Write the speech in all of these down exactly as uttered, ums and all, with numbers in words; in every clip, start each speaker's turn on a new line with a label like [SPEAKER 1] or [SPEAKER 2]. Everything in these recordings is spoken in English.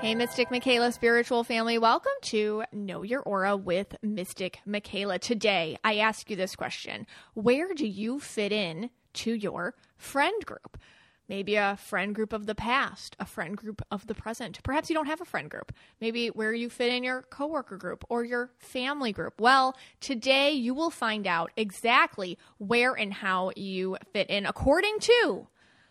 [SPEAKER 1] Hey, Mystic Michaela spiritual family. Welcome to Know Your Aura with Mystic Michaela. Today, I ask you this question. Where do you fit in to your friend group? Maybe a friend group of the past, a friend group of the present. Perhaps you don't have a friend group. Maybe where you fit in your coworker group or your family group. Well, today you will find out exactly where and how you fit in according to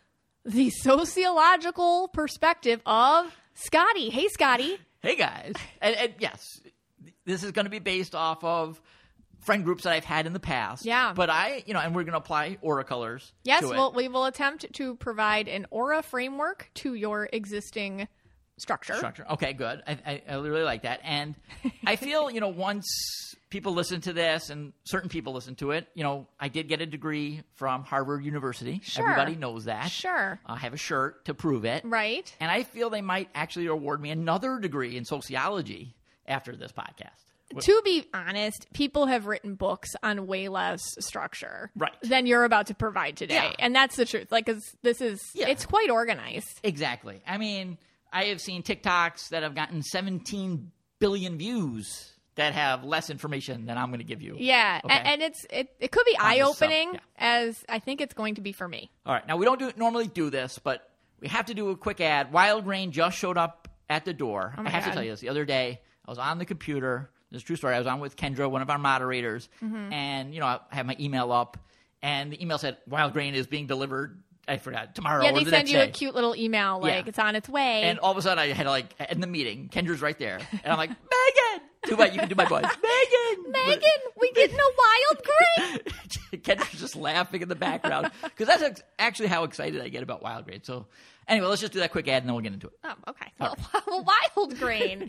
[SPEAKER 1] the sociological perspective of Scotty. Hey, Scotty.
[SPEAKER 2] Hey, guys. And, and yes, this is going to be based off of friend groups that I've had in the past.
[SPEAKER 1] Yeah.
[SPEAKER 2] But I, you know, and we're going to apply aura colors
[SPEAKER 1] Yes,
[SPEAKER 2] to it.
[SPEAKER 1] we'll, we will attempt to provide an aura framework to your existing structure.
[SPEAKER 2] Structure. Okay, good. I, I, I really like that. And I feel, you know, once people listen to this and certain people listen to it, you know, I did get a degree from Harvard University.
[SPEAKER 1] Sure.
[SPEAKER 2] Everybody knows that.
[SPEAKER 1] Sure.
[SPEAKER 2] I have a shirt to prove it.
[SPEAKER 1] Right.
[SPEAKER 2] And I feel they might actually award me another degree in sociology after this podcast.
[SPEAKER 1] To be honest, people have written books on way less structure
[SPEAKER 2] Right.
[SPEAKER 1] than you're about to provide today.
[SPEAKER 2] Yeah.
[SPEAKER 1] And that's the truth. Like, 'cause this is,
[SPEAKER 2] Yeah.
[SPEAKER 1] it's quite organized.
[SPEAKER 2] Exactly. I mean, I have seen TikToks that have gotten seventeen billion views that have less information than I'm going to give you.
[SPEAKER 1] Yeah.
[SPEAKER 2] Okay.
[SPEAKER 1] And, and it's, it, it could be
[SPEAKER 2] On the
[SPEAKER 1] eye-opening
[SPEAKER 2] sub,
[SPEAKER 1] as I think it's going to be for me.
[SPEAKER 2] All right. Now, we don't do, normally do this, but we have to do a quick ad. Wild Grain just showed up at the door.
[SPEAKER 1] Oh my
[SPEAKER 2] I have
[SPEAKER 1] God.
[SPEAKER 2] to tell you this. The other day, I was on the computer. This is a true story. I was on with Kendra, one of our moderators,
[SPEAKER 1] Mm-hmm.
[SPEAKER 2] and, you know, I have my email up, and the email said, Wild Grain is being delivered, I forgot, tomorrow
[SPEAKER 1] Yeah,
[SPEAKER 2] or
[SPEAKER 1] they
[SPEAKER 2] the
[SPEAKER 1] send
[SPEAKER 2] next
[SPEAKER 1] you
[SPEAKER 2] day.
[SPEAKER 1] a cute little email like
[SPEAKER 2] Yeah.
[SPEAKER 1] it's on its way.
[SPEAKER 2] And all of a sudden, I had like in the meeting, Kendra's right there, and I'm like, Megan, do my, you can do my voice, Megan,
[SPEAKER 1] Megan, we getting a wild grain.
[SPEAKER 2] Kendra's just laughing in the background because that's ex- actually how excited I get about Wild Grain. So anyway, let's just do that quick ad, and then we'll get into it.
[SPEAKER 1] Oh, okay. Well, well, Wild Grain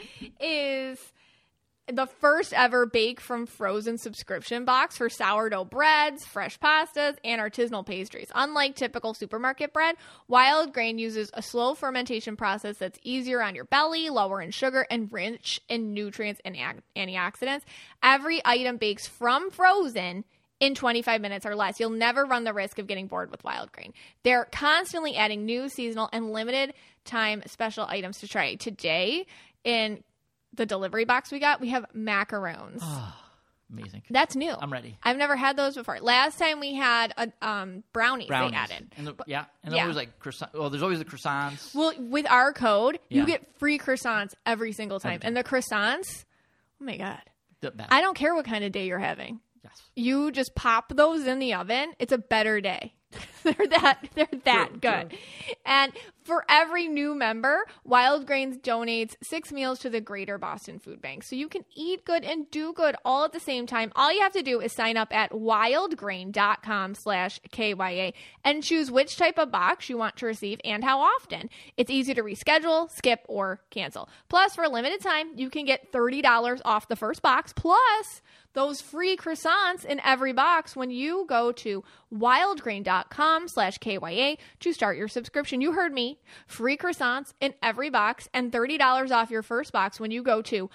[SPEAKER 1] is the first ever bake from frozen subscription box for sourdough breads, fresh pastas, and artisanal pastries. Unlike typical supermarket bread, Wild Grain uses a slow fermentation process that's easier on your belly, lower in sugar, and rich in nutrients and ag- antioxidants. Every item bakes from frozen in twenty-five minutes or less. You'll never run the risk of getting bored with Wild Grain. They're constantly adding new seasonal and limited time special items to try. Today, in the delivery box we got, we have macaroons.
[SPEAKER 2] Amazing.
[SPEAKER 1] That's new.
[SPEAKER 2] I'm ready.
[SPEAKER 1] I've never had those before. Last time we had a, um, brownies,
[SPEAKER 2] Brownies.
[SPEAKER 1] they added.
[SPEAKER 2] And the, yeah, and
[SPEAKER 1] yeah.
[SPEAKER 2] there was like croissant. Well, there's always the croissants.
[SPEAKER 1] Well, with our code,
[SPEAKER 2] Yeah.
[SPEAKER 1] you get free croissants every single time.
[SPEAKER 2] Every time.
[SPEAKER 1] And the croissants, oh my God.
[SPEAKER 2] The best.
[SPEAKER 1] I don't care what kind of day you're having.
[SPEAKER 2] yes.
[SPEAKER 1] You just pop those in the oven. It's a better day. they're that they're that
[SPEAKER 2] True,
[SPEAKER 1] good.
[SPEAKER 2] true.
[SPEAKER 1] And for every new member, Wild Grains donates six meals to the Greater Boston Food Bank. So you can eat good and do good all at the same time. All you have to do is sign up at wildgrain.com slash KYA and choose which type of box you want to receive and how often. It's easy to reschedule, skip, or cancel. Plus, for a limited time, you can get thirty dollars off the first box, plus those free croissants in every box when you go to wildgrain.com slash KYA to start your subscription. You heard me. Free croissants in every box and thirty dollars off your first box when you go to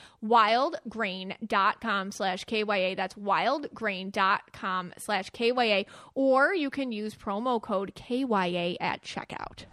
[SPEAKER 1] wildgrain.com slash KYA. That's wildgrain.com slash KYA. Or you can use promo code K Y A at checkout.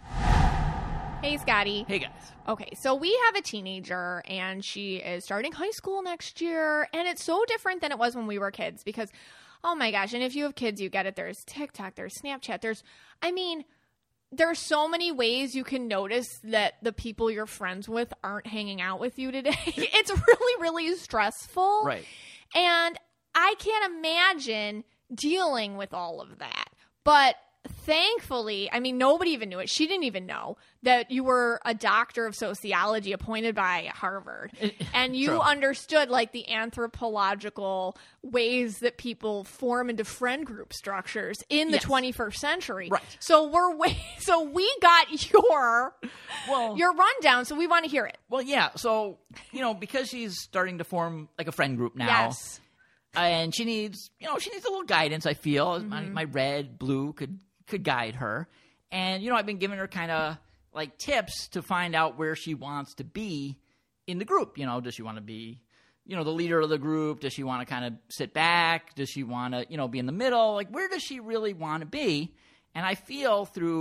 [SPEAKER 1] Hey, Scotty.
[SPEAKER 2] Hey, guys.
[SPEAKER 1] Okay, so we have a teenager, and she is starting high school next year, and it's so different than it was when we were kids because, oh my gosh, and if you have kids, you get it. There's TikTok, there's Snapchat, there's, I mean, there's so many ways you can notice that the people you're friends with aren't hanging out with you today. It's really, really stressful.
[SPEAKER 2] Right.
[SPEAKER 1] And I can't imagine dealing with all of that. But thankfully, I mean, nobody even knew it. She didn't even know that you were a doctor of sociology appointed by Harvard. And you
[SPEAKER 2] True.
[SPEAKER 1] understood like the anthropological ways that people form into friend group structures in the
[SPEAKER 2] Yes.
[SPEAKER 1] twenty-first century.
[SPEAKER 2] Right.
[SPEAKER 1] So we're way, so we got your
[SPEAKER 2] Well,
[SPEAKER 1] your rundown, so we want to hear it.
[SPEAKER 2] well, yeah. So, you know, because she's starting to form like a friend group now.
[SPEAKER 1] Yes.
[SPEAKER 2] And she needs, you know, she needs a little guidance, I feel.
[SPEAKER 1] Mm-hmm.
[SPEAKER 2] My, my red, blue could could guide her. And, you know, I've been giving her kind of like tips to find out where she wants to be in the group. You know, does she want to be, you know, the leader of the group? Does she want to kind of sit back? Does she want to, you know, be in the middle? Like, where does she really want to be? And I feel through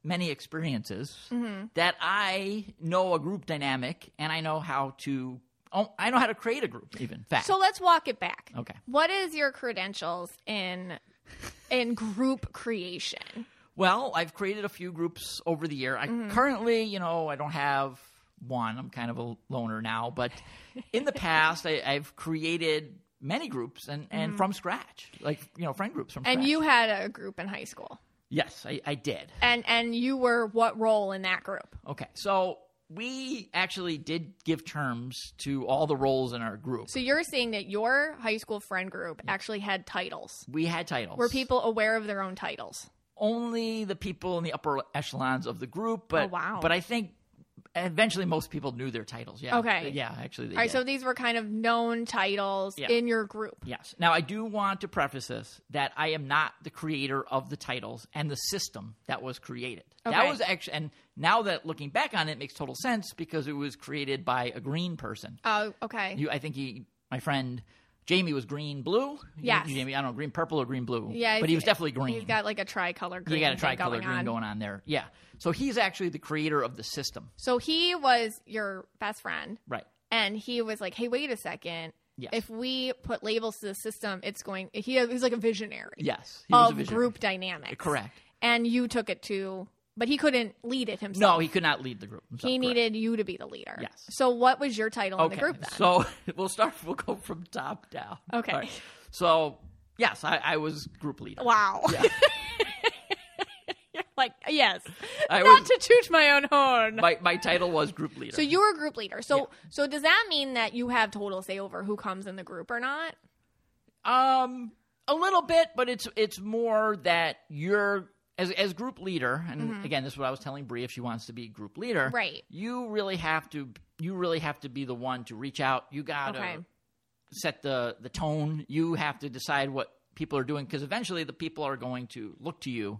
[SPEAKER 2] many experiences
[SPEAKER 1] Mm-hmm.
[SPEAKER 2] that I know a group dynamic and I know how to oh, I know how to create a group. Even fact.
[SPEAKER 1] So let's walk it back.
[SPEAKER 2] Okay.
[SPEAKER 1] What is your credentials in in group creation?
[SPEAKER 2] Well, I've created a few groups over the year. I
[SPEAKER 1] Mm-hmm.
[SPEAKER 2] currently, you know, I don't have one. I'm kind of a loner now, but in the past, I, I've created many groups and, and from scratch, like you know, friend groups from
[SPEAKER 1] Mm-hmm. And
[SPEAKER 2] scratch.
[SPEAKER 1] you had a group in high school.
[SPEAKER 2] Yes, I, I did.
[SPEAKER 1] And and you were what role in that group?
[SPEAKER 2] Okay, so we actually did give terms to all the roles in our group.
[SPEAKER 1] So you're saying that your high school friend group actually had titles.
[SPEAKER 2] We had titles.
[SPEAKER 1] Were people aware of their own titles?
[SPEAKER 2] Only the people in the upper echelons of the group, but
[SPEAKER 1] Oh, wow.
[SPEAKER 2] but I think eventually most people knew their titles. Yeah.
[SPEAKER 1] Okay.
[SPEAKER 2] Yeah, actually. They
[SPEAKER 1] All right,
[SPEAKER 2] did.
[SPEAKER 1] so these were kind of known titles
[SPEAKER 2] Yeah.
[SPEAKER 1] in your group.
[SPEAKER 2] Yes. Now, I do want to preface this that I am not the creator of the titles and the system that was created. That
[SPEAKER 1] Okay.
[SPEAKER 2] was actually, and now that looking back on it, it makes total sense because it was created by a green person.
[SPEAKER 1] Oh, okay.
[SPEAKER 2] You, I think he, my friend Jamie was green blue.
[SPEAKER 1] Yes.
[SPEAKER 2] Jamie, I don't know, green purple or green blue.
[SPEAKER 1] Yeah,
[SPEAKER 2] but he was definitely green.
[SPEAKER 1] He's got like a tricolor green.
[SPEAKER 2] you got a
[SPEAKER 1] thing
[SPEAKER 2] tricolor
[SPEAKER 1] going
[SPEAKER 2] green
[SPEAKER 1] on.
[SPEAKER 2] going on there. Yeah. So he's actually the creator of the system.
[SPEAKER 1] So he was your best friend,
[SPEAKER 2] Right.
[SPEAKER 1] and he was like, "Hey, wait a second.
[SPEAKER 2] Yes.
[SPEAKER 1] If we put labels to the system, it's going." He he's like a visionary
[SPEAKER 2] Yes. He was a
[SPEAKER 1] of
[SPEAKER 2] visionary.
[SPEAKER 1] group dynamics.
[SPEAKER 2] Correct.
[SPEAKER 1] And you took it to, but he couldn't lead it himself.
[SPEAKER 2] No, he could not lead the group himself.
[SPEAKER 1] He
[SPEAKER 2] correct.
[SPEAKER 1] needed you to be the leader.
[SPEAKER 2] Yes.
[SPEAKER 1] So what was your title in
[SPEAKER 2] Okay,
[SPEAKER 1] the group then?
[SPEAKER 2] so we'll start. We'll go from top down.
[SPEAKER 1] Okay.
[SPEAKER 2] All right. So yes, I, I was group leader.
[SPEAKER 1] Wow.
[SPEAKER 2] Yeah.
[SPEAKER 1] You're like, yes.
[SPEAKER 2] I
[SPEAKER 1] Not
[SPEAKER 2] was-
[SPEAKER 1] to toot my own horn.
[SPEAKER 2] My my title was group leader.
[SPEAKER 1] So you were a group leader. So
[SPEAKER 2] Yeah.
[SPEAKER 1] so does that mean that you have total say over who comes in the group or not?
[SPEAKER 2] um a little bit, but it's it's more that you're as as group leader, and again, this is what I was telling Bree if she wants to be group leader.
[SPEAKER 1] Right.
[SPEAKER 2] You really have to you really have to be the one to reach out. You gotta
[SPEAKER 1] Okay.
[SPEAKER 2] set the the tone. You have to decide what people are doing because eventually the people are going to look to you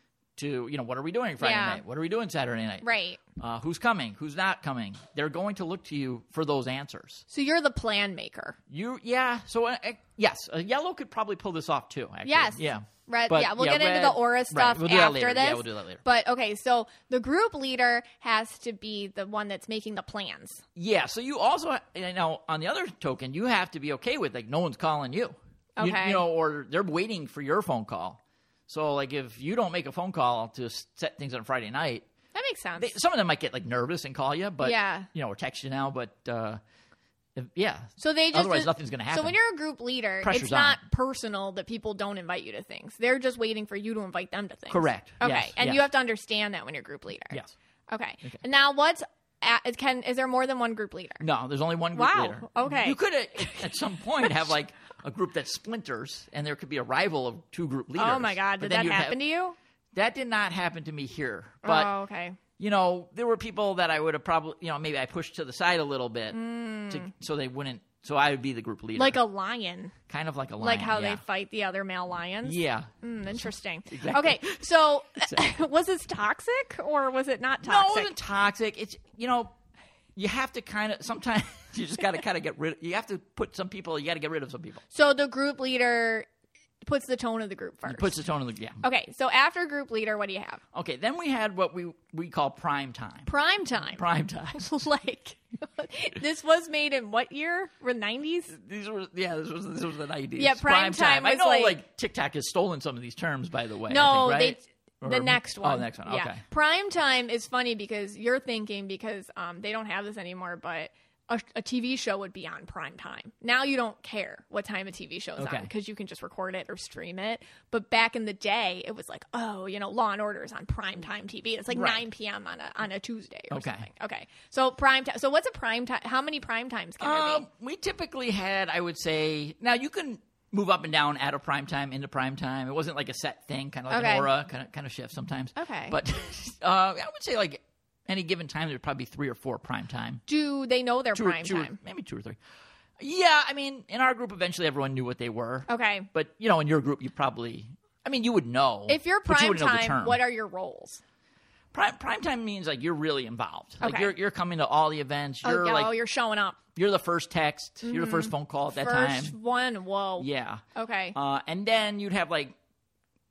[SPEAKER 2] to, you know, what are we doing Friday
[SPEAKER 1] Yeah.
[SPEAKER 2] night? What are we doing Saturday night?
[SPEAKER 1] Right.
[SPEAKER 2] Uh, who's coming? Who's not coming? They're going to look to you for those answers.
[SPEAKER 1] So you're the plan maker.
[SPEAKER 2] You, yeah. So, uh, uh, yes, a yellow could probably pull this off too. Actually.
[SPEAKER 1] Yes.
[SPEAKER 2] Yeah.
[SPEAKER 1] Red.
[SPEAKER 2] But,
[SPEAKER 1] yeah, we'll
[SPEAKER 2] yeah,
[SPEAKER 1] get into
[SPEAKER 2] red-
[SPEAKER 1] the aura
[SPEAKER 2] right,
[SPEAKER 1] stuff
[SPEAKER 2] we'll do that
[SPEAKER 1] after
[SPEAKER 2] later.
[SPEAKER 1] this.
[SPEAKER 2] Yeah, we'll do that later.
[SPEAKER 1] But okay, so the group leader has to be the one that's making the plans.
[SPEAKER 2] Yeah. So you also, you know, on the other token, you have to be okay with like no one's calling you. You-
[SPEAKER 1] Okay.
[SPEAKER 2] You, know, or they're waiting for your phone call. So like if you don't make a phone call to s- set things on Friday night,
[SPEAKER 1] That makes sense.
[SPEAKER 2] they, some of them might get like nervous and call you, but
[SPEAKER 1] Yeah.
[SPEAKER 2] you know, or text you now, but uh, if, yeah.
[SPEAKER 1] So they just
[SPEAKER 2] Otherwise, nothing's gonna
[SPEAKER 1] So
[SPEAKER 2] happen.
[SPEAKER 1] when you're a group leader,
[SPEAKER 2] Pressure's
[SPEAKER 1] it's not
[SPEAKER 2] on.
[SPEAKER 1] personal that people don't invite you to things. They're just waiting for you to invite them to things.
[SPEAKER 2] Correct.
[SPEAKER 1] Okay,
[SPEAKER 2] Yes,
[SPEAKER 1] and
[SPEAKER 2] yes.
[SPEAKER 1] you have to understand that when you're group leader.
[SPEAKER 2] Yes.
[SPEAKER 1] Okay. And now what's at, can is there more than one group leader?
[SPEAKER 2] No, there's only one group
[SPEAKER 1] Wow,
[SPEAKER 2] leader.
[SPEAKER 1] okay.
[SPEAKER 2] You could uh, at some point have like a group that splinters, and there could be a rival of two group leaders.
[SPEAKER 1] Oh my God!
[SPEAKER 2] But
[SPEAKER 1] Did
[SPEAKER 2] then
[SPEAKER 1] that
[SPEAKER 2] you'd
[SPEAKER 1] happen
[SPEAKER 2] have-
[SPEAKER 1] to you?
[SPEAKER 2] That did not happen to me here, but
[SPEAKER 1] oh, okay.
[SPEAKER 2] you know, there were people that I would have probably, you know, maybe I pushed to the side a little bit to, so they wouldn't. So I would be the group leader,
[SPEAKER 1] Mm. Like a lion,
[SPEAKER 2] kind of like a lion,
[SPEAKER 1] like how
[SPEAKER 2] yeah.
[SPEAKER 1] they fight the other male lions.
[SPEAKER 2] Yeah.
[SPEAKER 1] Mm, interesting.
[SPEAKER 2] Exactly.
[SPEAKER 1] Okay, so
[SPEAKER 2] Exactly.
[SPEAKER 1] was this toxic or was it not
[SPEAKER 2] No,
[SPEAKER 1] toxic?
[SPEAKER 2] it wasn't toxic. It's you know, you have to kind of sometimes you just got to kind of get rid. You have to put some people. You got to get rid of some people.
[SPEAKER 1] So the group leader puts the tone of the group first.
[SPEAKER 2] Puts the tone of the yeah.
[SPEAKER 1] Okay, so after group leader, what do you have?
[SPEAKER 2] Okay, then we had what we we call prime time.
[SPEAKER 1] Prime time.
[SPEAKER 2] Prime time.
[SPEAKER 1] like this was made in what year? Were nineties?
[SPEAKER 2] These were yeah. This was this was the nineties.
[SPEAKER 1] Yeah, prime time
[SPEAKER 2] I
[SPEAKER 1] was
[SPEAKER 2] know
[SPEAKER 1] like-
[SPEAKER 2] like, TikTok has stolen some of these terms, by the way. I
[SPEAKER 1] No,
[SPEAKER 2] think, right?
[SPEAKER 1] they the
[SPEAKER 2] Or-
[SPEAKER 1] next one.
[SPEAKER 2] Oh, the next one.
[SPEAKER 1] Yeah.
[SPEAKER 2] Okay.
[SPEAKER 1] Prime time is funny because you're thinking because um, they don't have this anymore, but a, a T V show would be on prime time. Now you don't care what time a T V show's
[SPEAKER 2] Okay.
[SPEAKER 1] on because you can just record it or stream it. But back in the day, it was like, oh, you know, Law and Order is on prime time T V. It's like
[SPEAKER 2] Right.
[SPEAKER 1] nine p.m. on a on a Tuesday or
[SPEAKER 2] Okay.
[SPEAKER 1] something. Okay. So prime time. So what's a prime time? How many prime times can there
[SPEAKER 2] Um,
[SPEAKER 1] be?
[SPEAKER 2] we typically had, I would say, now you can move up and down out of prime time into prime time. It wasn't like a set thing, kind of like
[SPEAKER 1] Okay.
[SPEAKER 2] an aura, kind of kind of shift sometimes.
[SPEAKER 1] Okay.
[SPEAKER 2] But uh, I would say like any given time there'd probably be three or four prime time.
[SPEAKER 1] Do they know their
[SPEAKER 2] Two or-
[SPEAKER 1] prime
[SPEAKER 2] two or-
[SPEAKER 1] time?
[SPEAKER 2] maybe two or three. Yeah, I mean, in our group, eventually everyone knew what they were.
[SPEAKER 1] Okay.
[SPEAKER 2] But you know, in your group, you probably, I mean, you would know.
[SPEAKER 1] If you're
[SPEAKER 2] but you
[SPEAKER 1] prime
[SPEAKER 2] wouldn't know the
[SPEAKER 1] time,
[SPEAKER 2] term.
[SPEAKER 1] what are your roles?
[SPEAKER 2] prime prime time means like you're really involved. Like
[SPEAKER 1] Okay.
[SPEAKER 2] you're you're coming to all the events.
[SPEAKER 1] Oh,
[SPEAKER 2] You're
[SPEAKER 1] oh,
[SPEAKER 2] like
[SPEAKER 1] you're showing up.
[SPEAKER 2] you're the first text. You're the first phone call at that
[SPEAKER 1] First
[SPEAKER 2] time.
[SPEAKER 1] one. Whoa.
[SPEAKER 2] Yeah.
[SPEAKER 1] Okay.
[SPEAKER 2] Uh, and then you'd have like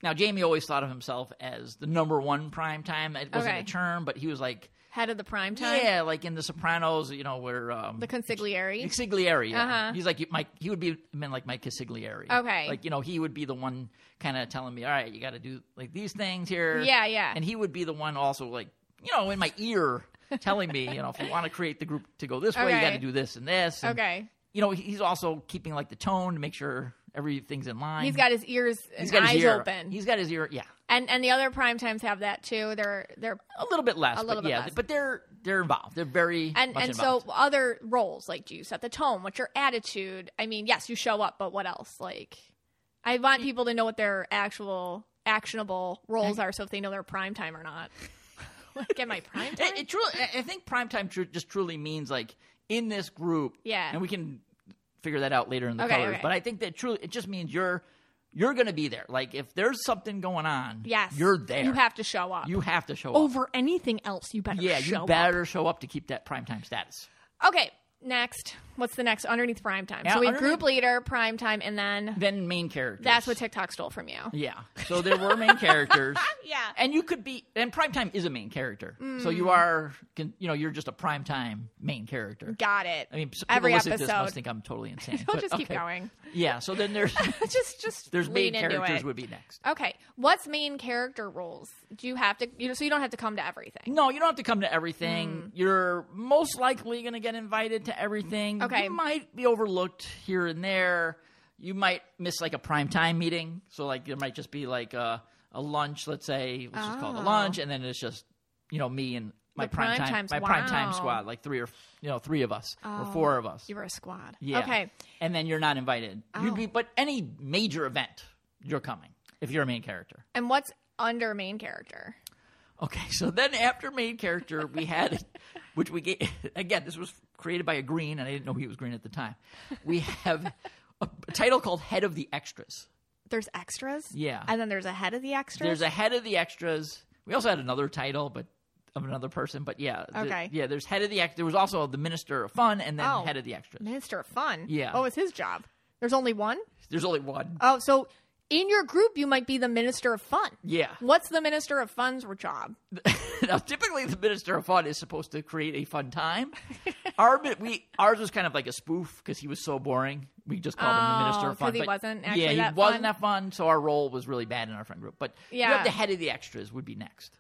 [SPEAKER 2] Now, Jamie always thought of himself as the number one primetime. It wasn't
[SPEAKER 1] Okay.
[SPEAKER 2] a term, but he was like,
[SPEAKER 1] Head of the prime time?
[SPEAKER 2] yeah, like in The Sopranos, you know, where um,
[SPEAKER 1] The consigliere?
[SPEAKER 2] Consigliere. Yeah.
[SPEAKER 1] Uh-huh.
[SPEAKER 2] He's like Mike. He would be meant like Mike Consigliere.
[SPEAKER 1] Okay.
[SPEAKER 2] Like, you know, he would be the one kind of telling me, all right, you got to do like these things here.
[SPEAKER 1] Yeah, yeah.
[SPEAKER 2] And he would be the one also like, you know, in my ear telling me, you know, if you want to create the group to go this way, you
[SPEAKER 1] Okay.
[SPEAKER 2] got to do this and this. And,
[SPEAKER 1] Okay.
[SPEAKER 2] You know, he's also keeping like the tone to make sure everything's in line.
[SPEAKER 1] He's got his ears and
[SPEAKER 2] He's got his
[SPEAKER 1] eyes
[SPEAKER 2] ear
[SPEAKER 1] open.
[SPEAKER 2] He's got his ear. Yeah.
[SPEAKER 1] And and the other prime times have that too. They're they're
[SPEAKER 2] A little bit less,
[SPEAKER 1] A little
[SPEAKER 2] but
[SPEAKER 1] bit
[SPEAKER 2] yeah,
[SPEAKER 1] less.
[SPEAKER 2] but they're they're involved. They're very
[SPEAKER 1] and
[SPEAKER 2] much
[SPEAKER 1] and
[SPEAKER 2] involved.
[SPEAKER 1] so other roles, like, do you set the tone? What's your attitude? I mean, yes, you show up, but what else? Like, I want people to know what their actual actionable roles are, so if they know their prime time or not. Like, am I prime time?
[SPEAKER 2] It, it truly, I think primetime tr- just truly means like in this group.
[SPEAKER 1] Yeah.
[SPEAKER 2] And we can figure that out later in the
[SPEAKER 1] Okay,
[SPEAKER 2] colors.
[SPEAKER 1] okay.
[SPEAKER 2] But I think that truly it just means you're you're going to be there. Like if there's something going on,
[SPEAKER 1] Yes,
[SPEAKER 2] you're there.
[SPEAKER 1] You have to show up.
[SPEAKER 2] You have to show up.
[SPEAKER 1] Over anything else, you better.
[SPEAKER 2] Yeah,
[SPEAKER 1] show
[SPEAKER 2] you better show up to keep that primetime status.
[SPEAKER 1] Up. Okay, next. What's the next underneath prime time?
[SPEAKER 2] Yeah,
[SPEAKER 1] so we have
[SPEAKER 2] underneath-
[SPEAKER 1] group leader, prime time, and then
[SPEAKER 2] Then main characters.
[SPEAKER 1] that's what TikTok stole from you.
[SPEAKER 2] Yeah. So there were main characters.
[SPEAKER 1] Yeah.
[SPEAKER 2] And you could be, and primetime is a main character. So
[SPEAKER 1] Mm.
[SPEAKER 2] you are, can, you know, you're just a primetime main character.
[SPEAKER 1] Got it.
[SPEAKER 2] I mean, s-
[SPEAKER 1] Every
[SPEAKER 2] people listening to this
[SPEAKER 1] episode.
[SPEAKER 2] must think I'm totally insane.
[SPEAKER 1] We'll
[SPEAKER 2] but
[SPEAKER 1] just keep
[SPEAKER 2] okay.
[SPEAKER 1] going.
[SPEAKER 2] Yeah. So then there's
[SPEAKER 1] just just
[SPEAKER 2] there's main
[SPEAKER 1] lean into
[SPEAKER 2] characters
[SPEAKER 1] it.
[SPEAKER 2] would be next.
[SPEAKER 1] Okay, what's main character roles? Do you have to? You know, so you don't have to come to everything.
[SPEAKER 2] No, you don't have to come to everything. You're most likely going to get invited to everything.
[SPEAKER 1] Okay.
[SPEAKER 2] You might be overlooked here and there. You might miss like a primetime meeting. So like there might just be like a, a lunch, let's say, let's just call it a
[SPEAKER 1] Oh.
[SPEAKER 2] lunch, and then it's just, you know, me and my
[SPEAKER 1] The
[SPEAKER 2] primetime
[SPEAKER 1] primetimes,
[SPEAKER 2] my
[SPEAKER 1] wow.
[SPEAKER 2] primetime squad, like three or you know, three of us or four of us.
[SPEAKER 1] You were a squad.
[SPEAKER 2] Yeah.
[SPEAKER 1] Okay.
[SPEAKER 2] And then you're not invited.
[SPEAKER 1] Oh.
[SPEAKER 2] You'd be but any major event, you're coming if you're a main character.
[SPEAKER 1] And what's under main character?
[SPEAKER 2] Okay, so then after main character, we had, which we gave, again, this was created by a green, and I didn't know he was green at the time. We have a, a title called Head of the Extras.
[SPEAKER 1] There's extras.
[SPEAKER 2] Yeah.
[SPEAKER 1] And then there's a head of the extras.
[SPEAKER 2] There's a Head of the Extras. We also had another title, but of another person, but yeah. the-
[SPEAKER 1] Okay.
[SPEAKER 2] yeah, there's Head of the Extras. There was also the Minister of Fun, and then
[SPEAKER 1] Oh.
[SPEAKER 2] Head of the Extras.
[SPEAKER 1] Minister of Fun.
[SPEAKER 2] Yeah.
[SPEAKER 1] What was his job? There's only one.
[SPEAKER 2] There's only one.
[SPEAKER 1] Oh, so in your group, you might be the Minister of Fun.
[SPEAKER 2] Yeah.
[SPEAKER 1] What's the Minister of Fun's job?
[SPEAKER 2] Now, typically, the Minister of Fun is supposed to create a fun time. Our we ours was kind of like a spoof because he was so boring. We just called him the Minister
[SPEAKER 1] Oh,
[SPEAKER 2] of Fun.
[SPEAKER 1] 'cause he
[SPEAKER 2] but
[SPEAKER 1] wasn't actually
[SPEAKER 2] yeah, he
[SPEAKER 1] that
[SPEAKER 2] wasn't
[SPEAKER 1] fun?
[SPEAKER 2] that fun. So our role was really bad in our friend group. But you
[SPEAKER 1] Yeah.
[SPEAKER 2] have the Head of the Extras would be next.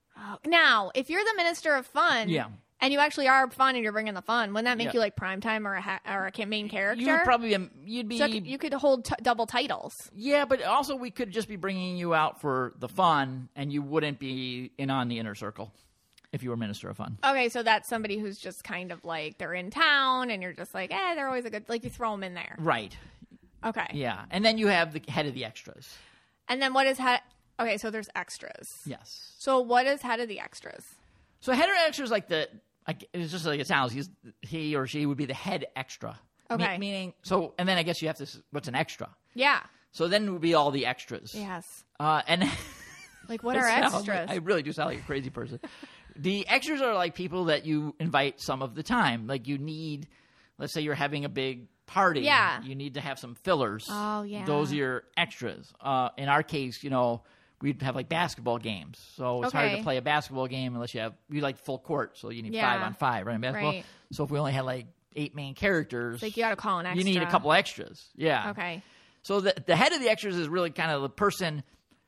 [SPEAKER 1] Now, if you're the Minister of Fun,
[SPEAKER 2] Yeah.
[SPEAKER 1] and you actually are fun and you're bringing the fun, wouldn't that make
[SPEAKER 2] Yeah.
[SPEAKER 1] you like primetime or a ha- or a ca- main character?
[SPEAKER 2] You would probably um, you'd be
[SPEAKER 1] so you could hold t- double titles.
[SPEAKER 2] yeah, but also we could just be bringing you out for the fun, and you wouldn't be in on the inner circle if you were Minister of Fun.
[SPEAKER 1] Okay, so that's somebody who's just kind of like they're in town, and you're just like, eh, they're always a good. Like you throw them in there.
[SPEAKER 2] Right.
[SPEAKER 1] Okay.
[SPEAKER 2] Yeah, and then you have the Head of the Extras.
[SPEAKER 1] And then what is head? Okay, so there's extras.
[SPEAKER 2] Yes.
[SPEAKER 1] So what is head of the extras?
[SPEAKER 2] So head of the extras like the like it's just like it sounds. He's he or she would be the head extra. Me-
[SPEAKER 1] Okay.
[SPEAKER 2] meaning so, and then I guess you have to. s- What's an extra?
[SPEAKER 1] Yeah.
[SPEAKER 2] So then it would be all the extras.
[SPEAKER 1] Yes.
[SPEAKER 2] Uh, and
[SPEAKER 1] Like what
[SPEAKER 2] it
[SPEAKER 1] are
[SPEAKER 2] sounds
[SPEAKER 1] extras?
[SPEAKER 2] like- I really do sound like a crazy person. The extras are like people that you invite some of the time. Like you need, let's say you're having a big party.
[SPEAKER 1] Yeah.
[SPEAKER 2] You need to have some fillers.
[SPEAKER 1] Oh, yeah.
[SPEAKER 2] Those are your extras. Uh, in our case, you know, we'd have like basketball games. So it's hard
[SPEAKER 1] Okay.
[SPEAKER 2] to play a basketball game unless you have, we like full court. So you need
[SPEAKER 1] Yeah.
[SPEAKER 2] five on five, right? In basketball.
[SPEAKER 1] Right.
[SPEAKER 2] So if we only had like eight main characters,
[SPEAKER 1] Like you got to call an extra.
[SPEAKER 2] you need a couple extras. Yeah.
[SPEAKER 1] Okay.
[SPEAKER 2] So the the head of the extras is really kind of the person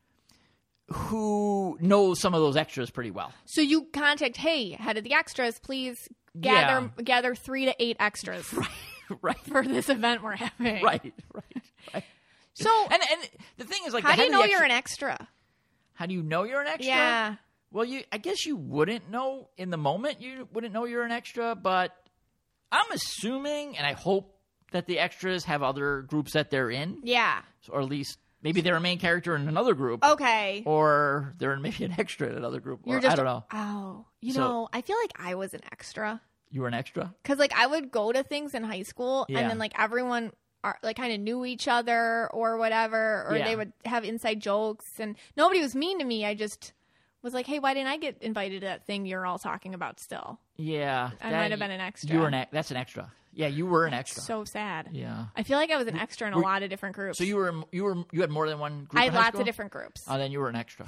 [SPEAKER 2] who knows some of those extras pretty well.
[SPEAKER 1] So you contact, hey, head of the extras, please gather gather three to eight extras
[SPEAKER 2] Right.
[SPEAKER 1] for this event we're having.
[SPEAKER 2] Right. Right. Right.
[SPEAKER 1] So
[SPEAKER 2] And and the thing is like
[SPEAKER 1] how
[SPEAKER 2] the
[SPEAKER 1] do
[SPEAKER 2] head
[SPEAKER 1] you
[SPEAKER 2] of
[SPEAKER 1] know
[SPEAKER 2] the
[SPEAKER 1] you're
[SPEAKER 2] extra-
[SPEAKER 1] an extra?
[SPEAKER 2] How do you know you're an extra?
[SPEAKER 1] Yeah.
[SPEAKER 2] Well, you I guess you wouldn't know in the moment. You wouldn't know you're an extra, but I'm assuming and I hope that the extras have other groups that they're in,
[SPEAKER 1] Yeah.
[SPEAKER 2] or at least maybe they're a main character in another group,
[SPEAKER 1] Okay.
[SPEAKER 2] or they're maybe an extra in another group.
[SPEAKER 1] You're
[SPEAKER 2] or,
[SPEAKER 1] just
[SPEAKER 2] I don't know.
[SPEAKER 1] Oh, you
[SPEAKER 2] So-
[SPEAKER 1] know, I feel like I was an extra
[SPEAKER 2] You were an extra.
[SPEAKER 1] because like I would go to things in high school
[SPEAKER 2] Yeah.
[SPEAKER 1] and then like everyone are like kind of knew each other or whatever, or
[SPEAKER 2] Yeah.
[SPEAKER 1] they would have inside jokes and nobody was mean to me. I just was like, hey, why didn't I get invited to that thing you're all talking about still?
[SPEAKER 2] Yeah.
[SPEAKER 1] I
[SPEAKER 2] that-
[SPEAKER 1] might have been an extra.
[SPEAKER 2] You were an ex- That's an extra. Yeah, you were an extra.
[SPEAKER 1] So sad.
[SPEAKER 2] Yeah.
[SPEAKER 1] I feel like I was an extra in a
[SPEAKER 2] Were-
[SPEAKER 1] lot of different groups.
[SPEAKER 2] So you were you were you had more than one group
[SPEAKER 1] I
[SPEAKER 2] in
[SPEAKER 1] had
[SPEAKER 2] high
[SPEAKER 1] lots
[SPEAKER 2] school?
[SPEAKER 1] of different groups.
[SPEAKER 2] Oh, then you were an extra.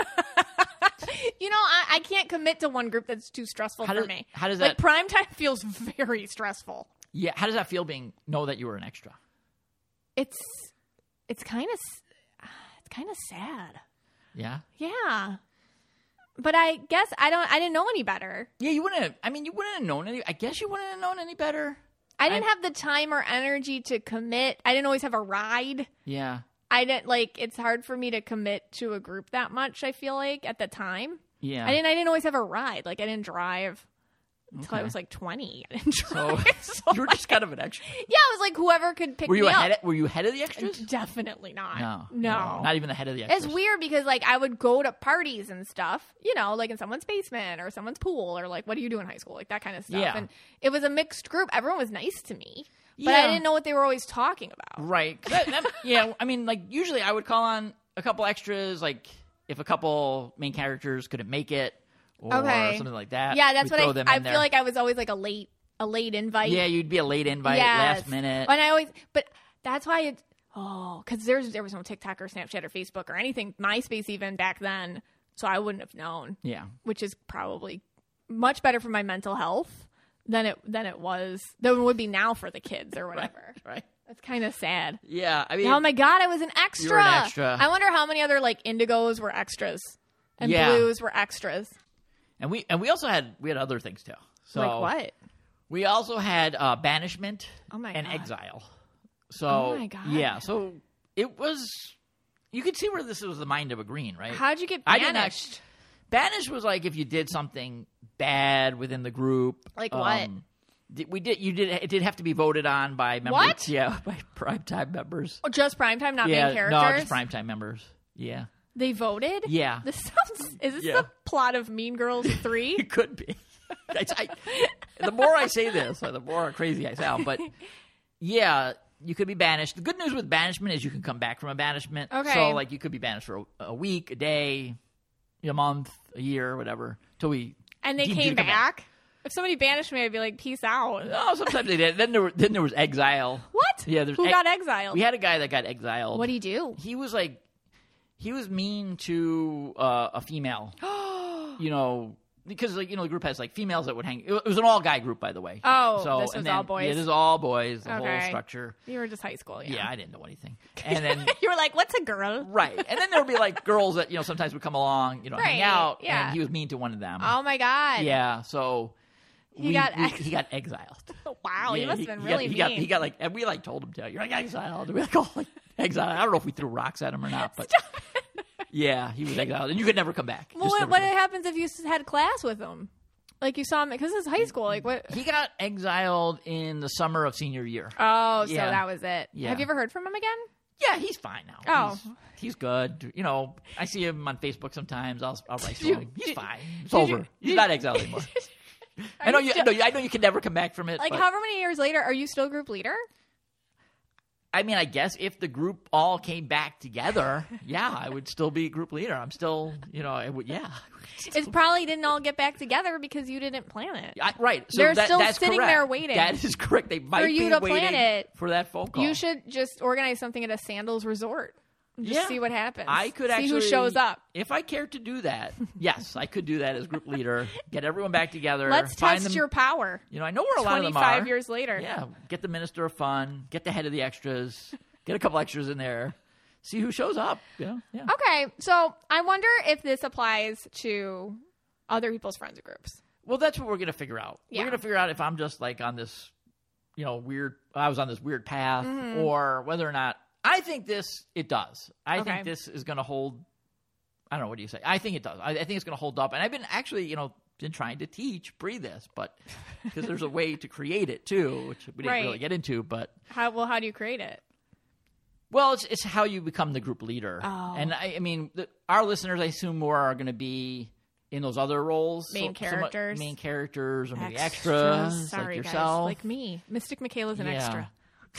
[SPEAKER 1] You know, I, I can't commit to one group that's too stressful
[SPEAKER 2] How
[SPEAKER 1] for
[SPEAKER 2] does-
[SPEAKER 1] me.
[SPEAKER 2] how does
[SPEAKER 1] like
[SPEAKER 2] that-
[SPEAKER 1] prime time feels very stressful.
[SPEAKER 2] Yeah. How does that feel being know that you were an extra?
[SPEAKER 1] It's it's kind of it's kind of sad.
[SPEAKER 2] Yeah.
[SPEAKER 1] Yeah. But I guess I don't I didn't know any better.
[SPEAKER 2] Yeah, you wouldn't have, I mean, you wouldn't have known any I guess you wouldn't have known any better.
[SPEAKER 1] I didn't
[SPEAKER 2] I-
[SPEAKER 1] have the time or energy to commit. I didn't always have a ride.
[SPEAKER 2] Yeah.
[SPEAKER 1] I didn't like it's hard for me to commit to a group that much, I feel like at the time.
[SPEAKER 2] Yeah.
[SPEAKER 1] I didn't I didn't always have a ride. Like I didn't drive until I
[SPEAKER 2] Okay.
[SPEAKER 1] was like twenty. I didn't
[SPEAKER 2] So
[SPEAKER 1] drive. So
[SPEAKER 2] you were just kind of an extra.
[SPEAKER 1] yeah, I was like whoever could pick
[SPEAKER 2] Were you
[SPEAKER 1] me
[SPEAKER 2] ahead?
[SPEAKER 1] up.
[SPEAKER 2] Of, were you ahead of the extras?
[SPEAKER 1] Definitely not.
[SPEAKER 2] No,
[SPEAKER 1] No.
[SPEAKER 2] not even the head of the extras.
[SPEAKER 1] It's weird because like I would go to parties and stuff, you know, like in someone's basement or someone's pool or like what do you do in high school? Like that kind of stuff.
[SPEAKER 2] Yeah.
[SPEAKER 1] And it was a mixed group. Everyone was nice to me. But
[SPEAKER 2] Yeah.
[SPEAKER 1] I didn't know what they were always talking about.
[SPEAKER 2] Right. 'Cause that- that- yeah, I mean, like, usually I would call on a couple extras, like, if a couple main characters couldn't make it or
[SPEAKER 1] Okay.
[SPEAKER 2] something like that.
[SPEAKER 1] Yeah, that's
[SPEAKER 2] we'd
[SPEAKER 1] what
[SPEAKER 2] throw
[SPEAKER 1] I
[SPEAKER 2] them
[SPEAKER 1] I
[SPEAKER 2] in
[SPEAKER 1] feel
[SPEAKER 2] there.
[SPEAKER 1] like I was always like a late a late invite.
[SPEAKER 2] Yeah, you'd be a late invite,
[SPEAKER 1] Yes.
[SPEAKER 2] last minute.
[SPEAKER 1] And I always, but that's why it, oh, because there's there was no TikTok or Snapchat or Facebook or anything, MySpace even back then, so I wouldn't have known.
[SPEAKER 2] Yeah.
[SPEAKER 1] Which is probably much better for my mental health than it than it was than it would be now for the kids or whatever.
[SPEAKER 2] Right.
[SPEAKER 1] That's kind of sad.
[SPEAKER 2] Yeah, I mean,
[SPEAKER 1] Oh my god, I was an extra.
[SPEAKER 2] You were an extra.
[SPEAKER 1] I wonder how many other like indigos were extras and
[SPEAKER 2] Yeah.
[SPEAKER 1] blues were extras.
[SPEAKER 2] and we and we also had we had other things too. So
[SPEAKER 1] like what?
[SPEAKER 2] We also had uh, banishment
[SPEAKER 1] Oh my
[SPEAKER 2] and
[SPEAKER 1] God.
[SPEAKER 2] exile. So
[SPEAKER 1] Oh my God.
[SPEAKER 2] yeah, so it was. You could see where this was the mind of a green, right?
[SPEAKER 1] How'd you get
[SPEAKER 2] I did not-
[SPEAKER 1] banished?
[SPEAKER 2] Banished was like if you did something bad within the group.
[SPEAKER 1] Like what?
[SPEAKER 2] Um, di- we did. You did. It did have to be voted on by members.
[SPEAKER 1] What?
[SPEAKER 2] Yeah, by primetime members.
[SPEAKER 1] Oh, just primetime, not
[SPEAKER 2] yeah,
[SPEAKER 1] main characters.
[SPEAKER 2] no, just primetime members. Yeah,
[SPEAKER 1] They voted.
[SPEAKER 2] yeah.
[SPEAKER 1] This sounds. Is this
[SPEAKER 2] Yeah.
[SPEAKER 1] the plot of Mean Girls three?
[SPEAKER 2] It could be. I, I, the more I say this, the more crazy I sound. But yeah, you could be banished. The good news with banishment is you can come back from a banishment.
[SPEAKER 1] Okay.
[SPEAKER 2] So like you could be banished for a, a week, a day, a month, a year, whatever, till we.
[SPEAKER 1] And they
[SPEAKER 2] deemed you
[SPEAKER 1] came
[SPEAKER 2] to come
[SPEAKER 1] back? If somebody banished me, I'd be like, peace out.
[SPEAKER 2] No, sometimes they did. Then there were, then there was exile.
[SPEAKER 1] What?
[SPEAKER 2] Yeah, there's
[SPEAKER 1] Who
[SPEAKER 2] ex-
[SPEAKER 1] got exiled?
[SPEAKER 2] We had a guy that got exiled.
[SPEAKER 1] What do you do?
[SPEAKER 2] He was like, he was mean to uh, a female. You know, because like you know the group has like females that would hang. It was an all guy group, by the way.
[SPEAKER 1] Oh,
[SPEAKER 2] so,
[SPEAKER 1] this
[SPEAKER 2] and
[SPEAKER 1] was
[SPEAKER 2] then-
[SPEAKER 1] all boys?
[SPEAKER 2] Yeah, this is all boys. The whole
[SPEAKER 1] Okay.
[SPEAKER 2] structure.
[SPEAKER 1] You were just high school, yeah.
[SPEAKER 2] Yeah, I didn't know anything. And then
[SPEAKER 1] You were like, what's a girl?
[SPEAKER 2] right, and then there would be like girls that you know sometimes would come along, you know, hang
[SPEAKER 1] Right,
[SPEAKER 2] out,
[SPEAKER 1] yeah.
[SPEAKER 2] and he was mean to one of them.
[SPEAKER 1] Oh my god.
[SPEAKER 2] Yeah, so
[SPEAKER 1] He
[SPEAKER 2] we-
[SPEAKER 1] got
[SPEAKER 2] we-
[SPEAKER 1] ex-
[SPEAKER 2] he got exiled.
[SPEAKER 1] Wow,
[SPEAKER 2] Yeah,
[SPEAKER 1] you must have been
[SPEAKER 2] he
[SPEAKER 1] really
[SPEAKER 2] got,
[SPEAKER 1] mean.
[SPEAKER 2] he got, he got like, and we like told him to. You're like exiled. We like, oh, like, exiled. I don't know if we threw rocks at him or not, but yeah, he was exiled, and you could never come back.
[SPEAKER 1] well,
[SPEAKER 2] Just
[SPEAKER 1] what,
[SPEAKER 2] never
[SPEAKER 1] what
[SPEAKER 2] come back.
[SPEAKER 1] happens if you s- had class with him? Like you saw him because this is high school. Like what?
[SPEAKER 2] He got exiled in the summer of senior year.
[SPEAKER 1] Oh, so
[SPEAKER 2] Yeah.
[SPEAKER 1] that was it.
[SPEAKER 2] Yeah.
[SPEAKER 1] Have you ever heard from him again?
[SPEAKER 2] Yeah, he's fine now.
[SPEAKER 1] Oh.
[SPEAKER 2] he's, he's good. You know, I see him on Facebook sometimes. I'll, I'll write to
[SPEAKER 1] you-
[SPEAKER 2] him. He's
[SPEAKER 1] did-
[SPEAKER 2] fine. It's
[SPEAKER 1] did
[SPEAKER 2] over.
[SPEAKER 1] you-
[SPEAKER 2] he's
[SPEAKER 1] did-
[SPEAKER 2] not exiled anymore. I know
[SPEAKER 1] you
[SPEAKER 2] you.
[SPEAKER 1] still-
[SPEAKER 2] No, I know you can never come back from it.
[SPEAKER 1] Like
[SPEAKER 2] but-
[SPEAKER 1] however many years later, are you still group leader?
[SPEAKER 2] I mean, I guess if the group all came back together, yeah, I would still be group leader. I'm still, you know, I would, yeah.
[SPEAKER 1] It probably didn't all get back together because you didn't plan it.
[SPEAKER 2] I, right. So
[SPEAKER 1] They're
[SPEAKER 2] that,
[SPEAKER 1] still
[SPEAKER 2] that's
[SPEAKER 1] sitting
[SPEAKER 2] correct.
[SPEAKER 1] there waiting
[SPEAKER 2] That is correct. They might
[SPEAKER 1] you
[SPEAKER 2] be
[SPEAKER 1] to plan
[SPEAKER 2] waiting
[SPEAKER 1] it.
[SPEAKER 2] for that phone call.
[SPEAKER 1] You should just organize something at a Sandals resort. Just
[SPEAKER 2] Yeah.
[SPEAKER 1] see what happens.
[SPEAKER 2] I could
[SPEAKER 1] see
[SPEAKER 2] actually
[SPEAKER 1] who shows up.
[SPEAKER 2] If I cared to do that. Yes, I could do that as group leader. Get everyone back together.
[SPEAKER 1] Let's
[SPEAKER 2] find
[SPEAKER 1] test
[SPEAKER 2] them,
[SPEAKER 1] your power.
[SPEAKER 2] You know, I know where a lot of them are.
[SPEAKER 1] Twenty-five years later.
[SPEAKER 2] Yeah, get the minister of fun. Get the head of the extras. Get a couple extras in there. See who shows up. You know? Yeah.
[SPEAKER 1] Okay, so I wonder if this applies to other people's friends or groups.
[SPEAKER 2] Well, that's what we're gonna figure out.
[SPEAKER 1] Yeah.
[SPEAKER 2] We're gonna figure out if I'm just like on this, you know, weird. I was on this weird path,
[SPEAKER 1] Mm-hmm.
[SPEAKER 2] or whether or not I think this it does. I
[SPEAKER 1] Okay.
[SPEAKER 2] think this is gonna hold. I don't know. What do you say? I think it does. I, I think it's gonna hold up. And I've been actually, you know, been trying to teach pre this, but because there's a way to create it too, which we didn't
[SPEAKER 1] Right.
[SPEAKER 2] really get into. But
[SPEAKER 1] How well? How do you create it?
[SPEAKER 2] well, it's it's how you become the group leader.
[SPEAKER 1] Oh.
[SPEAKER 2] And I, I mean, the, our listeners, I assume, more are going to be in those other roles,
[SPEAKER 1] Main
[SPEAKER 2] So- somewhat
[SPEAKER 1] characters.
[SPEAKER 2] main characters, or maybe extras,
[SPEAKER 1] Sorry,
[SPEAKER 2] like
[SPEAKER 1] guys.
[SPEAKER 2] yourself,
[SPEAKER 1] Like me. Mystic Michaela's an
[SPEAKER 2] Yeah.
[SPEAKER 1] extra.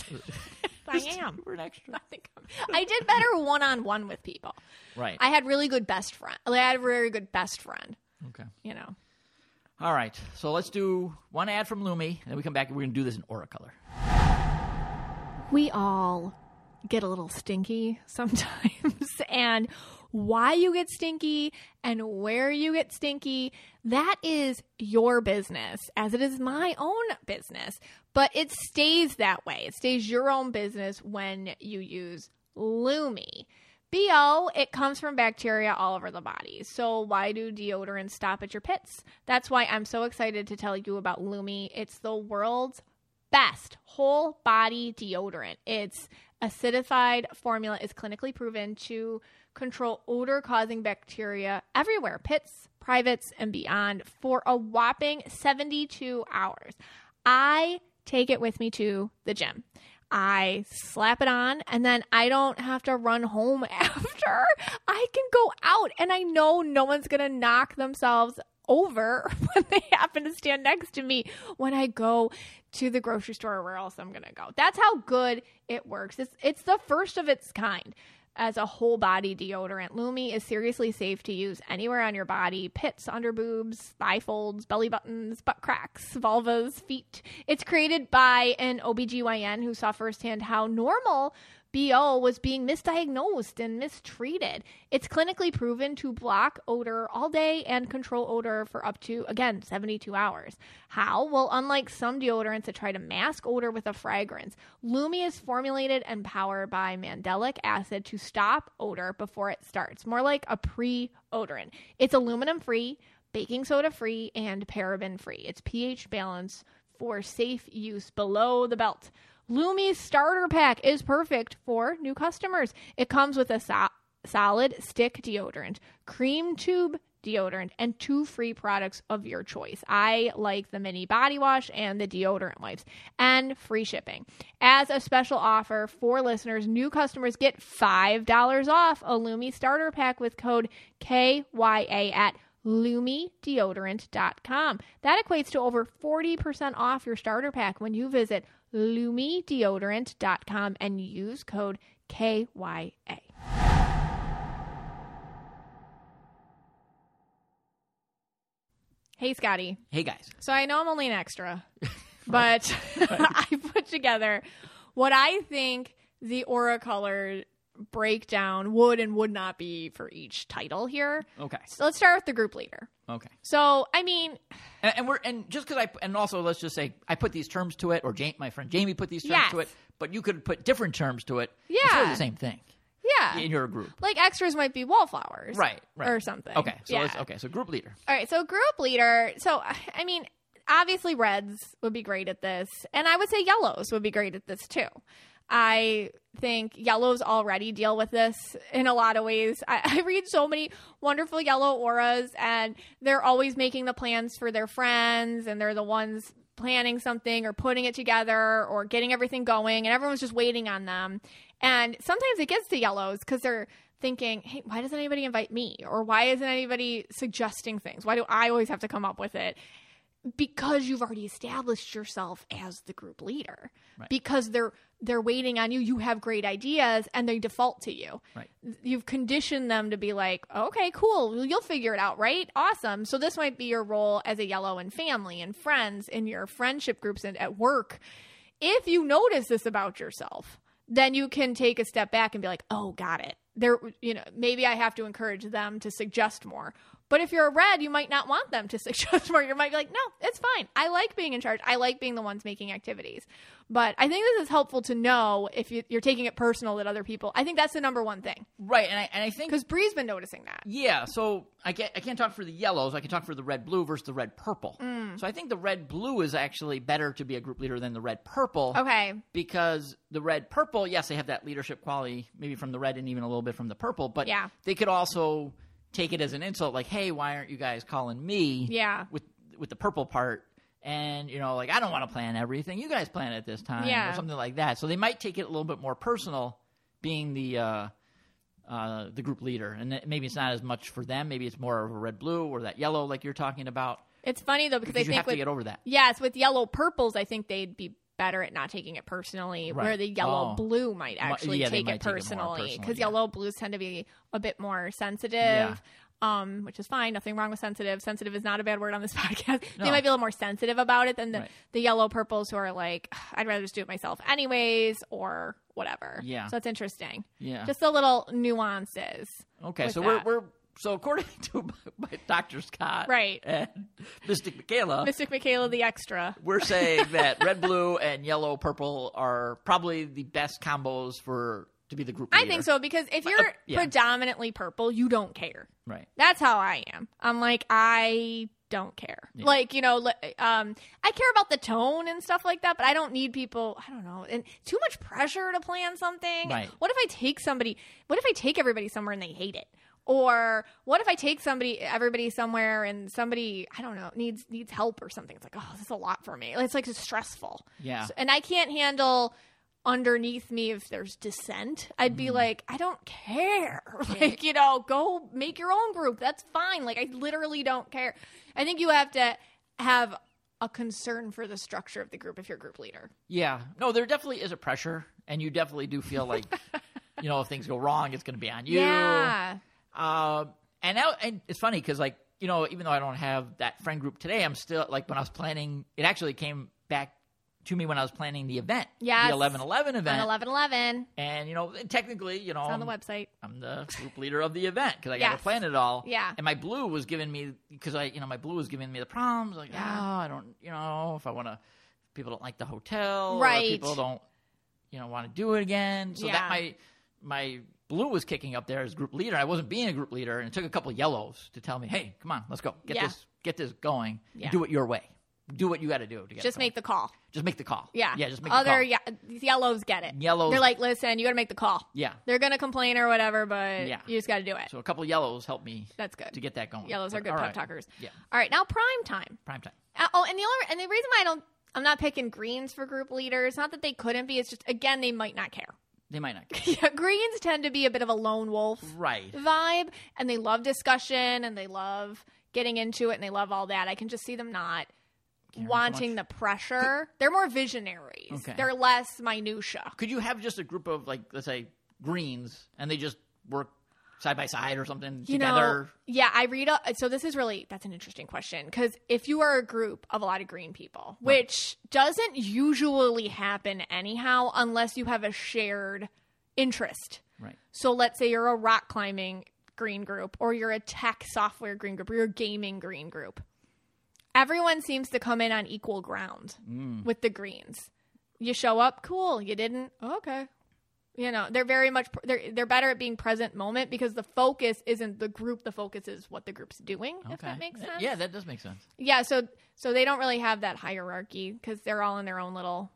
[SPEAKER 1] I am.
[SPEAKER 2] You were an extra,
[SPEAKER 1] I think I'm, I did better one on one with people.
[SPEAKER 2] right?
[SPEAKER 1] I had really good best friend. Like, I had a very good best friend.
[SPEAKER 2] okay.
[SPEAKER 1] You know.
[SPEAKER 2] All right, so let's do one ad from Lumi, and then we come back and we're going to do this in Aura Color.
[SPEAKER 1] We all get a little stinky sometimes, and why you get stinky and where you get stinky, that is your business, as it is my own business. But it stays that way. It stays your own business when you use Lumi. B O, it comes from bacteria all over the body. So why do deodorants stop at your pits? That's why I'm so excited to tell you about Lumi. It's the world's best whole body deodorant. Its acidified formula is clinically proven to control odor-causing bacteria everywhere, pits, privates, and beyond, for a whopping seventy-two hours. I take it with me to the gym. I slap it on, and then I don't have to run home after. I can go out, and I know no one's going to knock themselves over when they happen to stand next to me when I go to the grocery store or where else I'm going to go. That's how good it works. It's, it's the first of its kind. As a whole body deodorant, Lumi is seriously safe to use anywhere on your body: pits, under boobs, thigh folds, belly buttons, butt cracks, vulvas, feet. It's created by an O B G Y N who saw firsthand how normal B O was being misdiagnosed and mistreated. It's clinically proven to block odor all day and control odor for up to, again, seventy-two hours. How? Well, unlike some deodorants that try to mask odor with a fragrance, Lumi is formulated and powered by mandelic acid to stop odor before it starts, more like a pre-odorant. It's aluminum-free, baking soda-free, and paraben-free. It's pH balanced for safe use below the belt. Lumi's starter pack is perfect for new customers. It comes with a so- solid stick deodorant, cream tube deodorant, and two free products of your choice. I like the mini body wash and the deodorant wipes, and free shipping. As a special offer for listeners, new customers get five dollars off a Lumi starter pack with code K Y A at lumi deodorant dot com. That equates to over forty percent off your starter pack when you visit lumi deodorant dot com and use code K Y A. Hey, Scotty.
[SPEAKER 2] Hey, guys.
[SPEAKER 1] So I know I'm only an extra, but I put together what I think the Aura Color breakdown would and would not be for each title here.
[SPEAKER 2] Okay.
[SPEAKER 1] So let's start with the group leader.
[SPEAKER 2] Okay.
[SPEAKER 1] So, I mean,
[SPEAKER 2] and, and we're and just because I and also let's just say I put these terms to it, or Jane, my friend Jamie put these terms
[SPEAKER 1] yes.
[SPEAKER 2] to it, but you could put different terms to it.
[SPEAKER 1] Yeah.
[SPEAKER 2] It's really the same thing.
[SPEAKER 1] Yeah.
[SPEAKER 2] In your group.
[SPEAKER 1] Like extras might be wallflowers.
[SPEAKER 2] Right, right.
[SPEAKER 1] Or something.
[SPEAKER 2] Okay. So
[SPEAKER 1] yeah.
[SPEAKER 2] let's okay, so group leader.
[SPEAKER 1] All right, so group leader. So I mean, obviously reds would be great at this, and I would say yellows would be great at this too. I think yellows already deal with this in a lot of ways. I, I read so many wonderful yellow auras, and they're always making the plans for their friends, and they're the ones planning something or putting it together or getting everything going, and everyone's just waiting on them. And sometimes it gets to yellows because they're thinking, hey, why doesn't anybody invite me? Or why isn't anybody suggesting things? Why do I always have to come up with it? Because you've already established yourself as the group leader.
[SPEAKER 2] Right. Because
[SPEAKER 1] they're they're waiting on you. You have great ideas, and they default to you.
[SPEAKER 2] Right.
[SPEAKER 1] You've conditioned them to be like, okay, cool. You'll figure it out, right? Awesome. So this might be your role as a yellow in family and friends, in your friendship groups and at work. If you notice this about yourself, then you can take a step back and be like, oh, got it. There, you know, maybe I have to encourage them to suggest more. But if you're a red, you might not want them to suggest more. You might be like, no, it's fine. I like being in charge. I like being the ones making activities. But I think this is helpful to know if you, you're taking it personal that other people. I think that's the number one thing.
[SPEAKER 2] Right, and I and I think
[SPEAKER 1] because Bree's been noticing that.
[SPEAKER 2] Yeah, so I can't I can't talk for the yellows. I can talk for the red blue versus the red purple.
[SPEAKER 1] Mm.
[SPEAKER 2] So I think the red blue is actually better to be a group leader than the red purple.
[SPEAKER 1] Okay.
[SPEAKER 2] Because the red purple, yes, they have that leadership quality, maybe from the red and even a little bit from the purple. But
[SPEAKER 1] yeah.
[SPEAKER 2] they could also take it as an insult, like, hey, why aren't you guys calling me?
[SPEAKER 1] Yeah.
[SPEAKER 2] With with the purple part. And, you know, like, I don't want to plan everything. You guys plan it this time.
[SPEAKER 1] Yeah.
[SPEAKER 2] Or something like that. So they might take it a little bit more personal being the uh, uh, the group leader. And maybe it's not as much for them. Maybe it's more of a red-blue or that yellow like you're talking about.
[SPEAKER 1] It's funny, though, because,
[SPEAKER 2] because
[SPEAKER 1] I
[SPEAKER 2] you
[SPEAKER 1] think
[SPEAKER 2] have
[SPEAKER 1] with,
[SPEAKER 2] to get over that.
[SPEAKER 1] Yes, with yellow-purples, I think they'd be better at not taking it personally,
[SPEAKER 2] right.
[SPEAKER 1] where the yellow-blue oh. might actually
[SPEAKER 2] yeah,
[SPEAKER 1] take
[SPEAKER 2] might
[SPEAKER 1] it personally.
[SPEAKER 2] Because
[SPEAKER 1] yeah.
[SPEAKER 2] yellow-blues
[SPEAKER 1] tend to be a bit more sensitive.
[SPEAKER 2] Yeah.
[SPEAKER 1] um, which is fine. Nothing wrong with sensitive. Sensitive is not a bad word on this podcast.
[SPEAKER 2] No.
[SPEAKER 1] They might be a little more sensitive about it than the,
[SPEAKER 2] Right.
[SPEAKER 1] the yellow purples who are like, I'd rather just do it myself anyways, or whatever.
[SPEAKER 2] Yeah.
[SPEAKER 1] So that's interesting.
[SPEAKER 2] Yeah.
[SPEAKER 1] Just the little nuances.
[SPEAKER 2] Okay,
[SPEAKER 1] with
[SPEAKER 2] so
[SPEAKER 1] that.
[SPEAKER 2] we're we're so according to my Doctor Scott,
[SPEAKER 1] Right.
[SPEAKER 2] and Mystic Michaela,
[SPEAKER 1] Mystic Michaela the extra.
[SPEAKER 2] we're saying that red, blue, and yellow, purple are probably the best combos for to be the group leader.
[SPEAKER 1] I think so, because if you're
[SPEAKER 2] uh, yeah.
[SPEAKER 1] predominantly purple, you don't care.
[SPEAKER 2] Right.
[SPEAKER 1] That's how I am. I'm like, I don't care.
[SPEAKER 2] Yeah.
[SPEAKER 1] Like, you know, li- um, I care about the tone and stuff like that, but I don't need people, I don't know, and too much pressure to plan something.
[SPEAKER 2] Right.
[SPEAKER 1] What if I take somebody, what if I take everybody somewhere and they hate it? Or what if I take somebody, everybody somewhere and somebody, I don't know, needs needs help or something? It's like, oh, this is a lot for me. It's like it's stressful.
[SPEAKER 2] Yeah.
[SPEAKER 1] So- and I can't handle underneath me if there's dissent. I'd be like, I don't care. Like, you know, go make your own group. That's fine. Like, I literally don't care. I think you have to have a concern for the structure of the group if you're group leader.
[SPEAKER 2] Yeah. No, there definitely is a pressure, and you definitely do feel like, you know, if things go wrong, it's going to be on you.
[SPEAKER 1] Yeah.
[SPEAKER 2] Um, and now, and it's funny because, like, you know, even though I don't have that friend group today, I'm still like when I was planning. It actually came back to me when I was planning the event,
[SPEAKER 1] Yes.
[SPEAKER 2] the eleven eleven event,
[SPEAKER 1] On eleven eleven.
[SPEAKER 2] and you know, and technically, you know,
[SPEAKER 1] It's on the
[SPEAKER 2] I'm-
[SPEAKER 1] website.
[SPEAKER 2] I'm the group leader of the event because I got to
[SPEAKER 1] Yes.
[SPEAKER 2] plan it all.
[SPEAKER 1] Yeah.
[SPEAKER 2] And my blue was giving me because I, you know, my blue was giving me the problems. Like,
[SPEAKER 1] Yeah.
[SPEAKER 2] oh, I don't, you know, if I want to, people don't like the hotel, or
[SPEAKER 1] Right.
[SPEAKER 2] people don't, you know, want to do it again. So
[SPEAKER 1] Yeah.
[SPEAKER 2] that my my blue was kicking up there as group leader. I wasn't being a group leader, and it took a couple yellows to tell me, hey, come on, let's go, get
[SPEAKER 1] Yeah.
[SPEAKER 2] this, get this going,
[SPEAKER 1] Yeah.
[SPEAKER 2] do it your way, do what you got to do to get
[SPEAKER 1] Just
[SPEAKER 2] it going.
[SPEAKER 1] make the call.
[SPEAKER 2] just make the call.
[SPEAKER 1] Yeah.
[SPEAKER 2] yeah, just make
[SPEAKER 1] Other
[SPEAKER 2] the call.
[SPEAKER 1] yeah, yellows get it.
[SPEAKER 2] Yellows-
[SPEAKER 1] They're like, listen, you got to make the call.
[SPEAKER 2] Yeah.
[SPEAKER 1] They're going to complain or whatever, but
[SPEAKER 2] Yeah.
[SPEAKER 1] you just got to do it.
[SPEAKER 2] So a couple yellows helped me
[SPEAKER 1] That's good.
[SPEAKER 2] to get that going.
[SPEAKER 1] Yellows are
[SPEAKER 2] But,
[SPEAKER 1] good
[SPEAKER 2] all
[SPEAKER 1] pep
[SPEAKER 2] right.
[SPEAKER 1] talkers.
[SPEAKER 2] Yeah,
[SPEAKER 1] All right, now prime time.
[SPEAKER 2] prime time.
[SPEAKER 1] Uh, oh, and the only and the reason why I don't I'm not picking greens for group leaders, not that they couldn't be, it's just again they might not care.
[SPEAKER 2] They might not. Care.
[SPEAKER 1] Yeah, greens tend to be a bit of a lone wolf
[SPEAKER 2] Right.
[SPEAKER 1] vibe, and they love discussion and they love getting into it and they love all that. I can just see them not
[SPEAKER 2] Caring so
[SPEAKER 1] wanting
[SPEAKER 2] much.
[SPEAKER 1] the pressure. They're more visionaries.
[SPEAKER 2] Okay.
[SPEAKER 1] They're less minutia.
[SPEAKER 2] Could you have just a group of, like, let's say, greens, and they just work side by side or something
[SPEAKER 1] You
[SPEAKER 2] together?
[SPEAKER 1] know, yeah, I read. A, so this is really that's an interesting question because if you are a group of a lot of green people, which doesn't usually happen anyhow, unless you have a shared interest.
[SPEAKER 2] Right.
[SPEAKER 1] So let's say you're a rock climbing green group, or you're a tech software green group, or you're a gaming green group. Everyone seems to come in on equal ground
[SPEAKER 2] Mm.
[SPEAKER 1] with the greens. You show up, cool. You didn't, okay. You know, they're very much they're they're better at being present moment because the focus isn't the group. The focus is what the group's doing. If
[SPEAKER 2] Okay.
[SPEAKER 1] that makes sense.
[SPEAKER 2] Yeah, that does make sense.
[SPEAKER 1] Yeah. So so they don't really have that hierarchy because they're all in their own little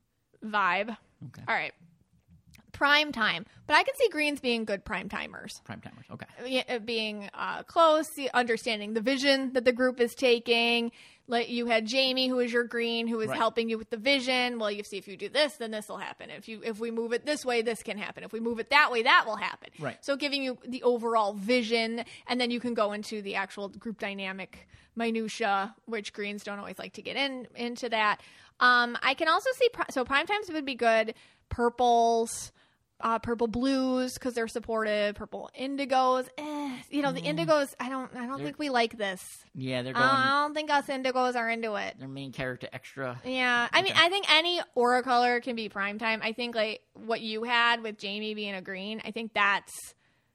[SPEAKER 1] vibe.
[SPEAKER 2] Okay.
[SPEAKER 1] All right. Prime time, but I can see greens being good prime timers.
[SPEAKER 2] Prime timers. Okay.
[SPEAKER 1] Yeah, uh, being uh, close, the- understanding the vision that the group is taking. Like you had Jamie, who is your green, who is
[SPEAKER 2] Right.
[SPEAKER 1] helping you with the vision. Well, you see, if you do this, then this will happen. If you if we move it this way, this can happen. If we move it that way, that will happen.
[SPEAKER 2] Right.
[SPEAKER 1] So giving you the overall vision, and then you can go into the actual group dynamic minutia, which greens don't always like to get in into that. Um, I can also see pri- so prime times would be good. Purples. Uh, purple blues because they're supportive. Purple indigos, eh, you know the indigos. I don't. I don't
[SPEAKER 2] They're-
[SPEAKER 1] think we like this.
[SPEAKER 2] Yeah, they're going.
[SPEAKER 1] I don't think us indigos are into it.
[SPEAKER 2] their main character extra.
[SPEAKER 1] Yeah, I mean,
[SPEAKER 2] Okay.
[SPEAKER 1] I think any aura color can be primetime. I think like what you had with Jamie being a green. I think that's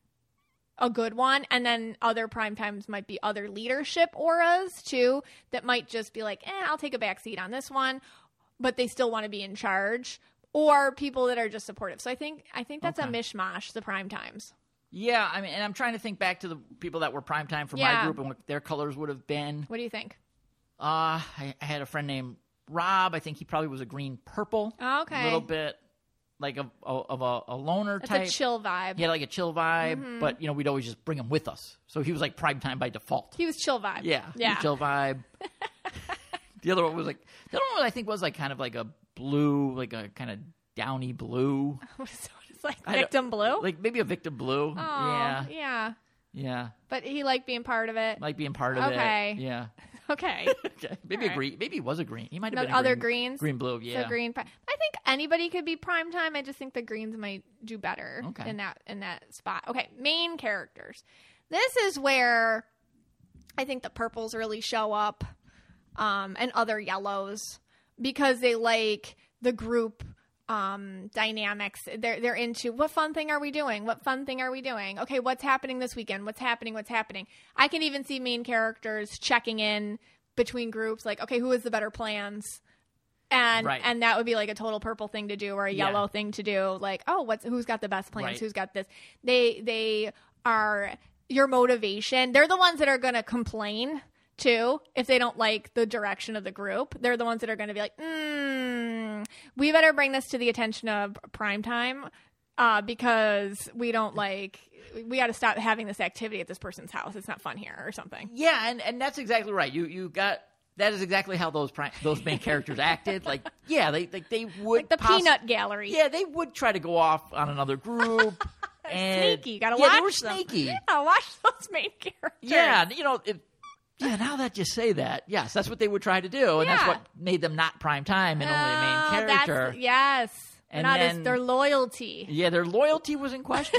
[SPEAKER 1] a good one. And then other prime times might be other leadership auras too that might just be like, eh, I'll take a back seat on this one, but they still want to be in charge. Or people that are just supportive. So I think I think that's a
[SPEAKER 2] Okay.
[SPEAKER 1] mishmash, the prime times.
[SPEAKER 2] Yeah, I mean, and I'm trying to think back to the people that were prime time for my
[SPEAKER 1] Yeah.
[SPEAKER 2] group and what their colors would have been.
[SPEAKER 1] What do you think?
[SPEAKER 2] Uh, I, I had a friend named Rob. I think he probably was a green purple.
[SPEAKER 1] Oh, okay.
[SPEAKER 2] A little bit like a, a, of a, a loner
[SPEAKER 1] That's
[SPEAKER 2] type.
[SPEAKER 1] a chill vibe.
[SPEAKER 2] He had like a chill vibe,
[SPEAKER 1] Mm-hmm.
[SPEAKER 2] but you know we'd always just bring him with us. So he was like prime time by default.
[SPEAKER 1] He was chill vibe.
[SPEAKER 2] Yeah, he was
[SPEAKER 1] Yeah.
[SPEAKER 2] chill vibe. The other one was like the other one I think was like kind of like a blue, like a kind of downy blue,
[SPEAKER 1] What is, what is like
[SPEAKER 2] I don't-
[SPEAKER 1] victim blue?
[SPEAKER 2] like maybe a victim blue.
[SPEAKER 1] oh,
[SPEAKER 2] yeah,
[SPEAKER 1] yeah.
[SPEAKER 2] yeah,
[SPEAKER 1] But he liked being part of it.
[SPEAKER 2] like being part of
[SPEAKER 1] Okay.
[SPEAKER 2] it. Yeah,
[SPEAKER 1] Okay.
[SPEAKER 2] okay. Maybe
[SPEAKER 1] All
[SPEAKER 2] a
[SPEAKER 1] right.
[SPEAKER 2] green. Maybe he was a green. He might have
[SPEAKER 1] No,
[SPEAKER 2] been a
[SPEAKER 1] other
[SPEAKER 2] green,
[SPEAKER 1] greens.
[SPEAKER 2] green blue. Yeah,
[SPEAKER 1] So green. pri- I think anybody could be prime time. I just think the greens might do better
[SPEAKER 2] Okay.
[SPEAKER 1] in that in that spot. Okay, main characters. This is where I think the purples really show up, um, and other yellows, because they like the group um, dynamics. They're they're into, what fun thing are we doing? What fun thing are we doing? Okay, what's happening this weekend? What's happening? What's happening? I can even see main characters checking in between groups, like, okay, who has the better plans? And
[SPEAKER 2] Right.
[SPEAKER 1] and that would be like a total purple thing to do, or a yellow
[SPEAKER 2] Yeah.
[SPEAKER 1] thing to do. Like, oh, what's who's got the best plans?
[SPEAKER 2] Right.
[SPEAKER 1] Who's got this? They they are your motivation. They're the ones that are going to complain too if they don't like the direction of the group. They're the ones that are going to be like, mm, we better bring this to the attention of primetime, uh, because we don't like. We got to stop having this activity at this person's house. It's not fun here, or something.
[SPEAKER 2] Yeah, and, and that's exactly right. You you got that is exactly how those pri- those main characters acted. Like, yeah, they they, they would
[SPEAKER 1] Like the
[SPEAKER 2] possi-
[SPEAKER 1] peanut gallery.
[SPEAKER 2] Yeah, they would try to go off on another group. and
[SPEAKER 1] Sneaky. Gotta
[SPEAKER 2] yeah,
[SPEAKER 1] watch
[SPEAKER 2] they were
[SPEAKER 1] them.
[SPEAKER 2] sneaky.
[SPEAKER 1] Yeah, watch those main characters.
[SPEAKER 2] Yeah, you know, it, yeah. Now that you say that, yes, that's what they would try to do, and that's
[SPEAKER 1] Yeah.
[SPEAKER 2] what made them not prime time and only a main
[SPEAKER 1] Oh,
[SPEAKER 2] character.
[SPEAKER 1] that's- yes. They're
[SPEAKER 2] And
[SPEAKER 1] not as,
[SPEAKER 2] then-
[SPEAKER 1] their loyalty.
[SPEAKER 2] Yeah, their loyalty was in question.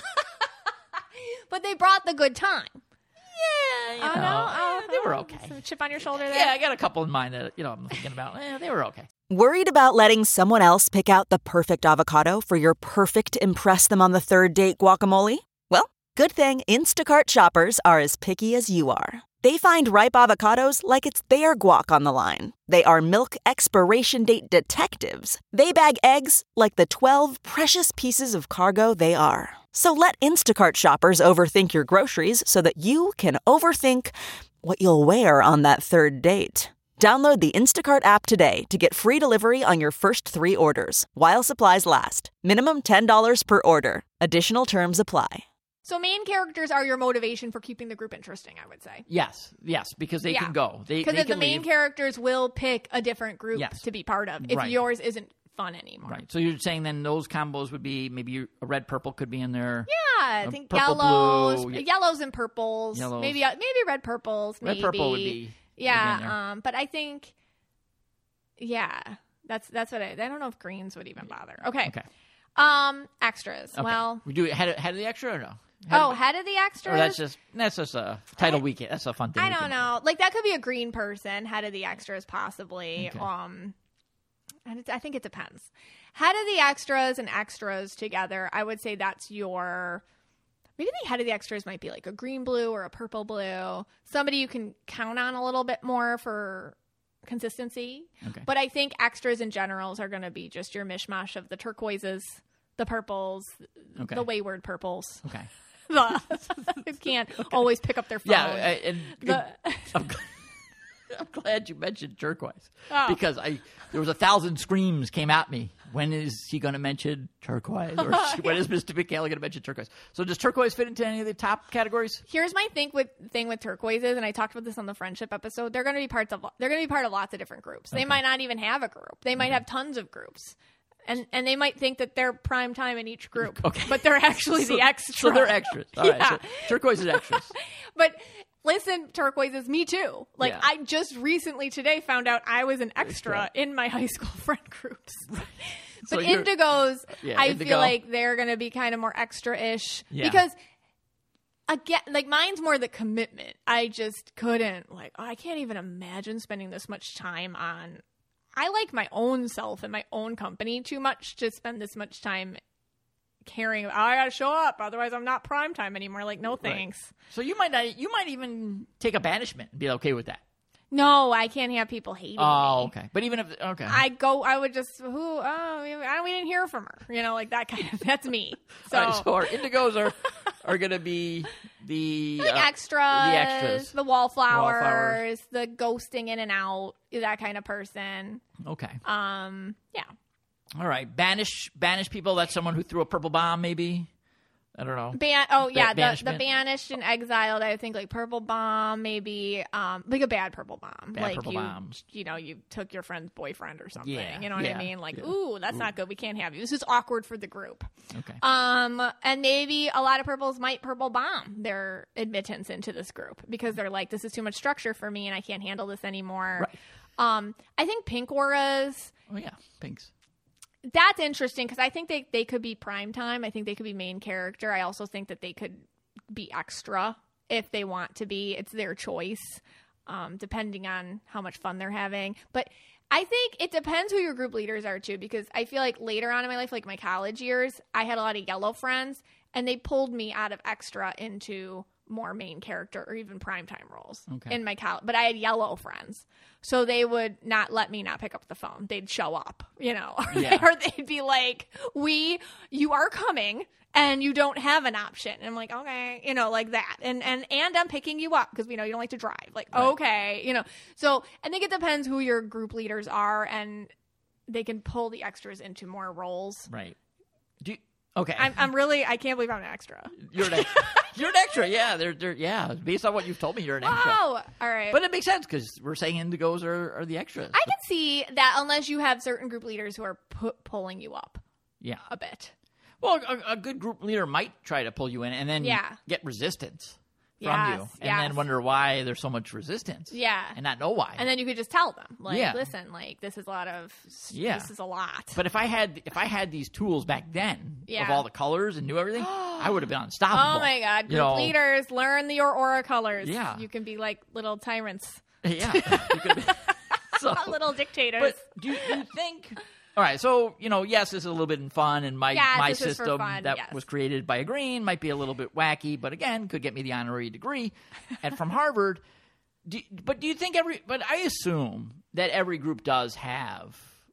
[SPEAKER 1] But they brought the good time.
[SPEAKER 2] yeah, you
[SPEAKER 1] Oh,
[SPEAKER 2] know,
[SPEAKER 1] no? Oh,
[SPEAKER 2] eh, they were
[SPEAKER 1] oh,
[SPEAKER 2] okay.
[SPEAKER 1] some chip on your shoulder there?
[SPEAKER 2] Yeah, I got a couple in mind that you know I'm thinking about. Eh, they were okay.
[SPEAKER 3] Worried about letting someone else pick out the perfect avocado for your perfect impress them on the third date guacamole? Well, good thing Instacart shoppers are as picky as you are. They find ripe avocados like it's their guac on the line. They are milk expiration date detectives. They bag eggs like the twelve precious pieces of cargo they are. So let Instacart shoppers overthink your groceries so that you can overthink what you'll wear on that third date. Download the Instacart app today to get free delivery on your first three orders, while supplies last. Minimum ten dollars per order. Additional terms apply.
[SPEAKER 1] So main characters are your motivation for keeping the group interesting, I would say.
[SPEAKER 2] Yes, yes, because they
[SPEAKER 1] Yeah.
[SPEAKER 2] can go. They
[SPEAKER 1] Because
[SPEAKER 2] they
[SPEAKER 1] if the
[SPEAKER 2] can
[SPEAKER 1] main
[SPEAKER 2] leave.
[SPEAKER 1] characters will pick a different group
[SPEAKER 2] Yes.
[SPEAKER 1] to be part of if
[SPEAKER 2] Right.
[SPEAKER 1] yours isn't fun anymore.
[SPEAKER 2] Right. So you're saying then those combos would be maybe a red purple could be in there.
[SPEAKER 1] Yeah, I
[SPEAKER 2] A
[SPEAKER 1] think
[SPEAKER 2] purple,
[SPEAKER 1] yellows,
[SPEAKER 2] blue, ye-
[SPEAKER 1] yellows and purples,
[SPEAKER 2] Yellows.
[SPEAKER 1] maybe uh, maybe red purples,
[SPEAKER 2] Red
[SPEAKER 1] maybe.
[SPEAKER 2] purple would be would be in there.
[SPEAKER 1] Yeah, um, but I think, yeah, that's that's what I. I don't know if greens would even bother. Okay.
[SPEAKER 2] Okay.
[SPEAKER 1] Um, extras.
[SPEAKER 2] Okay.
[SPEAKER 1] Well,
[SPEAKER 2] we do it head of, head of the extra or no? Head
[SPEAKER 1] oh,
[SPEAKER 2] of,
[SPEAKER 1] head of the extras.
[SPEAKER 2] or that's just that's just a title weekend. That's a fun thing.
[SPEAKER 1] I
[SPEAKER 2] we
[SPEAKER 1] don't
[SPEAKER 2] can-
[SPEAKER 1] know. Like that could be a green person. Head of the extras, possibly.
[SPEAKER 2] Okay.
[SPEAKER 1] Um, and it, I think it depends. Head of the extras and extras together. I would say that's your. Maybe the head of the extras might be like a green blue or a purple blue. Somebody you can count on a little bit more for consistency.
[SPEAKER 2] Okay.
[SPEAKER 1] But I think extras and generals are going to be just your mishmash of the turquoises, the purples,
[SPEAKER 2] Okay.
[SPEAKER 1] the wayward purples.
[SPEAKER 2] Okay.
[SPEAKER 1] The who can't always pick up their phone.
[SPEAKER 2] Yeah, I- and
[SPEAKER 1] The-
[SPEAKER 2] I'm, glad, I'm glad you mentioned turquoise
[SPEAKER 1] Oh.
[SPEAKER 2] because I there was a thousand screams came at me. When is he going to mention turquoise, or she, when is Mister McKayla going to mention turquoise? So does turquoise fit into any of the top categories?
[SPEAKER 1] Here's my thing with thing with turquoises, and I talked about this on the friendship episode. They're going to be parts of. They're going to be part of lots of different groups. They might not even have a group. They might have tons of groups, and and they might think that they're prime time in each group.
[SPEAKER 2] Okay.
[SPEAKER 1] But they're actually the extra.
[SPEAKER 2] So they're extras. All right.
[SPEAKER 1] Yeah.
[SPEAKER 2] So turquoise is extras.
[SPEAKER 1] But listen, turquoises, me too. Like
[SPEAKER 2] Yeah.
[SPEAKER 1] I just recently today found out I was an extra
[SPEAKER 2] Extra.
[SPEAKER 1] in my high school friend groups.
[SPEAKER 2] So
[SPEAKER 1] But
[SPEAKER 2] you're-
[SPEAKER 1] indigos,
[SPEAKER 2] Yeah,
[SPEAKER 1] I
[SPEAKER 2] indigo.
[SPEAKER 1] feel like they're going to be kind of more extra-ish
[SPEAKER 2] Yeah.
[SPEAKER 1] because again, like mine's more the commitment. I just couldn't like oh, I can't even imagine spending this much time on. I like my own self and my own company too much to spend this much time caring about. Oh, I got to show up, otherwise I'm not prime time anymore. Like no thanks.
[SPEAKER 2] So you might not. You might even take a banishment and be okay with that.
[SPEAKER 1] No, I can't have people hating
[SPEAKER 2] Oh,
[SPEAKER 1] me.
[SPEAKER 2] okay. But even if okay,
[SPEAKER 1] I go. I would just who. Oh, I, we didn't hear from her. You know, like that kind of. That's me. So,
[SPEAKER 2] All right, so our indigos are are going to be the
[SPEAKER 1] like
[SPEAKER 2] uh,
[SPEAKER 1] extras,
[SPEAKER 2] the extras.
[SPEAKER 1] the wallflowers,
[SPEAKER 2] Wallflowers.
[SPEAKER 1] the ghosting in and out, that kind of person.
[SPEAKER 2] Okay.
[SPEAKER 1] Um, yeah.
[SPEAKER 2] All right. Banish banish people. That's someone who threw a purple bomb. Maybe. I don't know.
[SPEAKER 1] Ban- oh yeah, the, the
[SPEAKER 2] banishment.
[SPEAKER 1] banished and exiled. I think like purple bomb, maybe um, like a bad purple bomb.
[SPEAKER 2] Bad
[SPEAKER 1] like
[SPEAKER 2] purple
[SPEAKER 1] you,
[SPEAKER 2] bombs.
[SPEAKER 1] you know, you took your friend's boyfriend or something.
[SPEAKER 2] Yeah,
[SPEAKER 1] You know what
[SPEAKER 2] yeah,
[SPEAKER 1] I mean? Like,
[SPEAKER 2] yeah.
[SPEAKER 1] ooh, that's not good. We can't have you. This is awkward for the group.
[SPEAKER 2] Okay.
[SPEAKER 1] Um, and maybe a lot of purples might purple bomb their admittance into this group because they're like, this is too much structure for me and I can't handle this anymore.
[SPEAKER 2] Right.
[SPEAKER 1] Um, I think pink auras,
[SPEAKER 2] Oh yeah. Pinks.
[SPEAKER 1] that's interesting because I think they, they could be prime time. I think they could be main character. I also think that they could be extra if they want to be. It's their choice, um, depending on how much fun they're having. But I think it depends who your group leaders are too, because I feel like later on in my life, like my college years, I had a lot of yellow friends, and they pulled me out of extra into more main character or even primetime roles
[SPEAKER 2] Okay.
[SPEAKER 1] in my college. But I had yellow friends, so they would not let me not pick up the phone. They'd show up, you know, or,
[SPEAKER 2] Yeah.
[SPEAKER 1] they, or they'd be like, "We, you are coming, and you don't have an option." And I'm like, "Okay," you know, like that. And and and I'm picking you up because we know you don't like to drive. Like,
[SPEAKER 2] Right.
[SPEAKER 1] okay, you know. So I think it depends who your group leaders are, and they can pull the extras into more roles.
[SPEAKER 2] Right. Do you, okay.
[SPEAKER 1] I'm I'm really I can't believe I'm an extra.
[SPEAKER 2] You're an extra. You're an extra. Yeah. They're, they're, yeah. Based on what you've told me, you're an extra.
[SPEAKER 1] Oh, all right.
[SPEAKER 2] But it makes sense because we're saying indigos are, are the extras.
[SPEAKER 1] I can see that unless you have certain group leaders who are pu- pulling you up
[SPEAKER 2] yeah.
[SPEAKER 1] a bit.
[SPEAKER 2] Well, a, a good group leader might try to pull you in and then
[SPEAKER 1] Yeah.
[SPEAKER 2] get resistance from
[SPEAKER 1] Yes,
[SPEAKER 2] you, and
[SPEAKER 1] yes.
[SPEAKER 2] then wonder why there's so much resistance.
[SPEAKER 1] Yeah.
[SPEAKER 2] And not know why.
[SPEAKER 1] And then you could just tell them, like,
[SPEAKER 2] Yeah.
[SPEAKER 1] listen, like, this is a lot of,
[SPEAKER 2] Yeah.
[SPEAKER 1] this is a lot.
[SPEAKER 2] But if I had if I had these tools back then
[SPEAKER 1] Yeah.
[SPEAKER 2] of all the colors and knew everything, I would have been unstoppable.
[SPEAKER 1] Oh my God.
[SPEAKER 2] You
[SPEAKER 1] Group
[SPEAKER 2] know,
[SPEAKER 1] leaders, learn the, your aura colors.
[SPEAKER 2] Yeah.
[SPEAKER 1] You can be like little tyrants,
[SPEAKER 2] Yeah. You could- so,
[SPEAKER 1] little dictators.
[SPEAKER 2] but do you, do you think? All right, so you know, yes, this is a little bit fun, and my
[SPEAKER 1] Yes,
[SPEAKER 2] my
[SPEAKER 1] this is for
[SPEAKER 2] system
[SPEAKER 1] fun,
[SPEAKER 2] that
[SPEAKER 1] yes.
[SPEAKER 2] was created by a green might be a little bit wacky, but again, could get me the honorary degree at from Harvard. Do, but do you think every? But I assume that every group does have.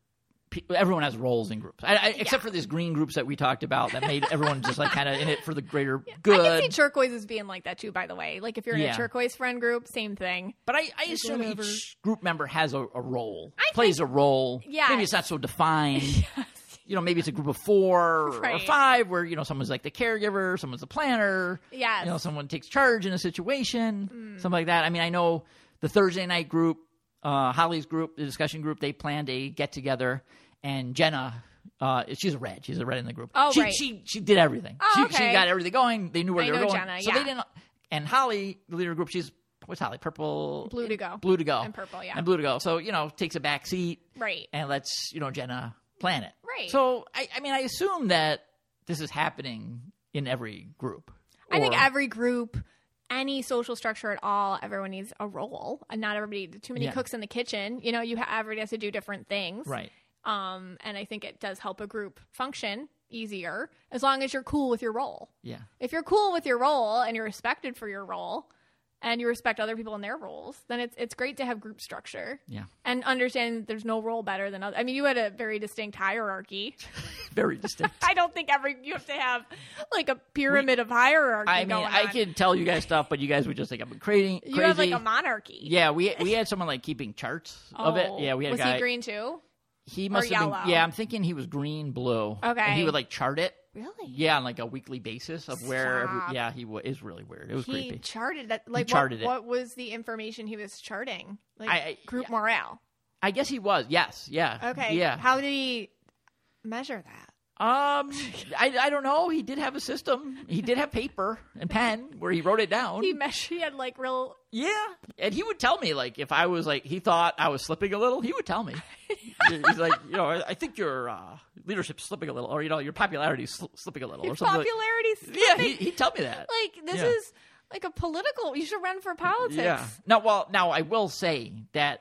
[SPEAKER 2] pe- Everyone has roles in groups, I, I, except for these green groups that we talked about that made everyone just like kind of in it for the greater good.
[SPEAKER 1] I can see turquoise as being like that too, by the way. Like if you're in
[SPEAKER 2] Yeah.
[SPEAKER 1] a turquoise friend group, same thing.
[SPEAKER 2] But I, I assume
[SPEAKER 1] whatever.
[SPEAKER 2] each group member has a, a role,
[SPEAKER 1] I
[SPEAKER 2] plays a role.
[SPEAKER 1] Yes.
[SPEAKER 2] Maybe it's not so defined. You know, maybe it's a group of four or
[SPEAKER 1] Right.
[SPEAKER 2] five where, you know, someone's like the caregiver, someone's the planner.
[SPEAKER 1] Yes.
[SPEAKER 2] You know, someone takes charge in a situation, something like that. I mean, I know the Thursday night group, uh, Holly's group, the discussion group, they planned a get-together, and Jenna, uh, she's a red. She's a red in the group.
[SPEAKER 1] Oh,
[SPEAKER 2] she,
[SPEAKER 1] right.
[SPEAKER 2] She she did everything.
[SPEAKER 1] Oh,
[SPEAKER 2] she,
[SPEAKER 1] okay.
[SPEAKER 2] she got everything going. They knew where
[SPEAKER 1] I
[SPEAKER 2] they were
[SPEAKER 1] know
[SPEAKER 2] going.
[SPEAKER 1] Jenna,
[SPEAKER 2] so
[SPEAKER 1] yeah.
[SPEAKER 2] they didn't. And Holly, the leader of the group, she's, what's Holly? Purple?
[SPEAKER 1] Blue to go.
[SPEAKER 2] Blue to go.
[SPEAKER 1] And purple, yeah.
[SPEAKER 2] And blue to go. So, you know, takes a back seat
[SPEAKER 1] Right.
[SPEAKER 2] and lets, you know, Jenna plan it.
[SPEAKER 1] Right.
[SPEAKER 2] So, I, I mean, I assume that this is happening in every group.
[SPEAKER 1] I think
[SPEAKER 2] Or-
[SPEAKER 1] every group, any social structure at all, everyone needs a role. And not everybody, too many
[SPEAKER 2] Yeah.
[SPEAKER 1] cooks in the kitchen. You know, you ha- everybody has to do different things.
[SPEAKER 2] Right.
[SPEAKER 1] Um, and I think it does help a group function easier as long as you're cool with your role.
[SPEAKER 2] Yeah.
[SPEAKER 1] If you're cool with your role and you're respected for your role and you respect other people in their roles, then it's it's great to have group structure.
[SPEAKER 2] Yeah.
[SPEAKER 1] And understand that there's no role better than other. I mean, you had a very distinct hierarchy.
[SPEAKER 2] Very distinct.
[SPEAKER 1] I don't think every you have to have like a pyramid of hierarchy
[SPEAKER 2] I mean,
[SPEAKER 1] going
[SPEAKER 2] I
[SPEAKER 1] on.
[SPEAKER 2] could tell you guys stuff, but you guys would just think I'm crazy.
[SPEAKER 1] You have like a monarchy.
[SPEAKER 2] Yeah, we we had someone like keeping charts of it.
[SPEAKER 1] Oh.
[SPEAKER 2] Yeah, we had
[SPEAKER 1] was
[SPEAKER 2] a guy.
[SPEAKER 1] he green too?
[SPEAKER 2] He must have
[SPEAKER 1] yellow?
[SPEAKER 2] been. Yeah, I'm thinking he was green, blue.
[SPEAKER 1] Okay.
[SPEAKER 2] And he would like chart it.
[SPEAKER 1] Really?
[SPEAKER 2] Yeah, on like a weekly basis of where. Every,
[SPEAKER 1] Stop.
[SPEAKER 2] yeah, he was. Is really weird. It was
[SPEAKER 1] He
[SPEAKER 2] creepy.
[SPEAKER 1] charted that. Like,
[SPEAKER 2] charted it.
[SPEAKER 1] what, what was the information he was charting? Like
[SPEAKER 2] I- I-
[SPEAKER 1] group
[SPEAKER 2] yeah.
[SPEAKER 1] morale.
[SPEAKER 2] I guess he was. Yes. Yeah.
[SPEAKER 1] Okay.
[SPEAKER 2] Yeah.
[SPEAKER 1] How did he measure that?
[SPEAKER 2] Um, I, I don't know. He did have a system. He did have paper and pen where he wrote it down.
[SPEAKER 1] He measured. He had like real.
[SPEAKER 2] Yeah, and he would tell me like if I was like he thought I was slipping a little, he would tell me. He's like, you know, I think your uh, leadership's slipping a little, or you know, your popularity's sl- slipping a little, or
[SPEAKER 1] Your
[SPEAKER 2] something. like-
[SPEAKER 1] popularity.
[SPEAKER 2] Yeah, he, he'd tell me that.
[SPEAKER 1] Like this
[SPEAKER 2] Yeah.
[SPEAKER 1] is like a political. You should run for politics.
[SPEAKER 2] Yeah. Now, well, now I will say that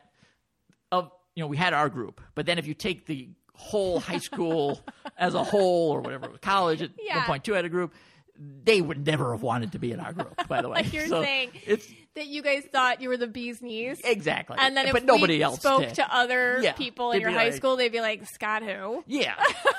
[SPEAKER 2] of you know we had our group, but then if you take the whole high school as a whole, or whatever, college at
[SPEAKER 1] Yeah.
[SPEAKER 2] one point two had a group, they would never have wanted to be in our group. By the way,
[SPEAKER 1] Like you're
[SPEAKER 2] So
[SPEAKER 1] saying
[SPEAKER 2] it's
[SPEAKER 1] that you guys thought you were the bee's knees.
[SPEAKER 2] exactly,
[SPEAKER 1] And then if
[SPEAKER 2] but nobody
[SPEAKER 1] we
[SPEAKER 2] else
[SPEAKER 1] spoke
[SPEAKER 2] did.
[SPEAKER 1] to other
[SPEAKER 2] Yeah.
[SPEAKER 1] people in
[SPEAKER 2] They'd
[SPEAKER 1] your
[SPEAKER 2] be
[SPEAKER 1] high
[SPEAKER 2] like-
[SPEAKER 1] school, they'd be like, Scott who?
[SPEAKER 2] Yeah.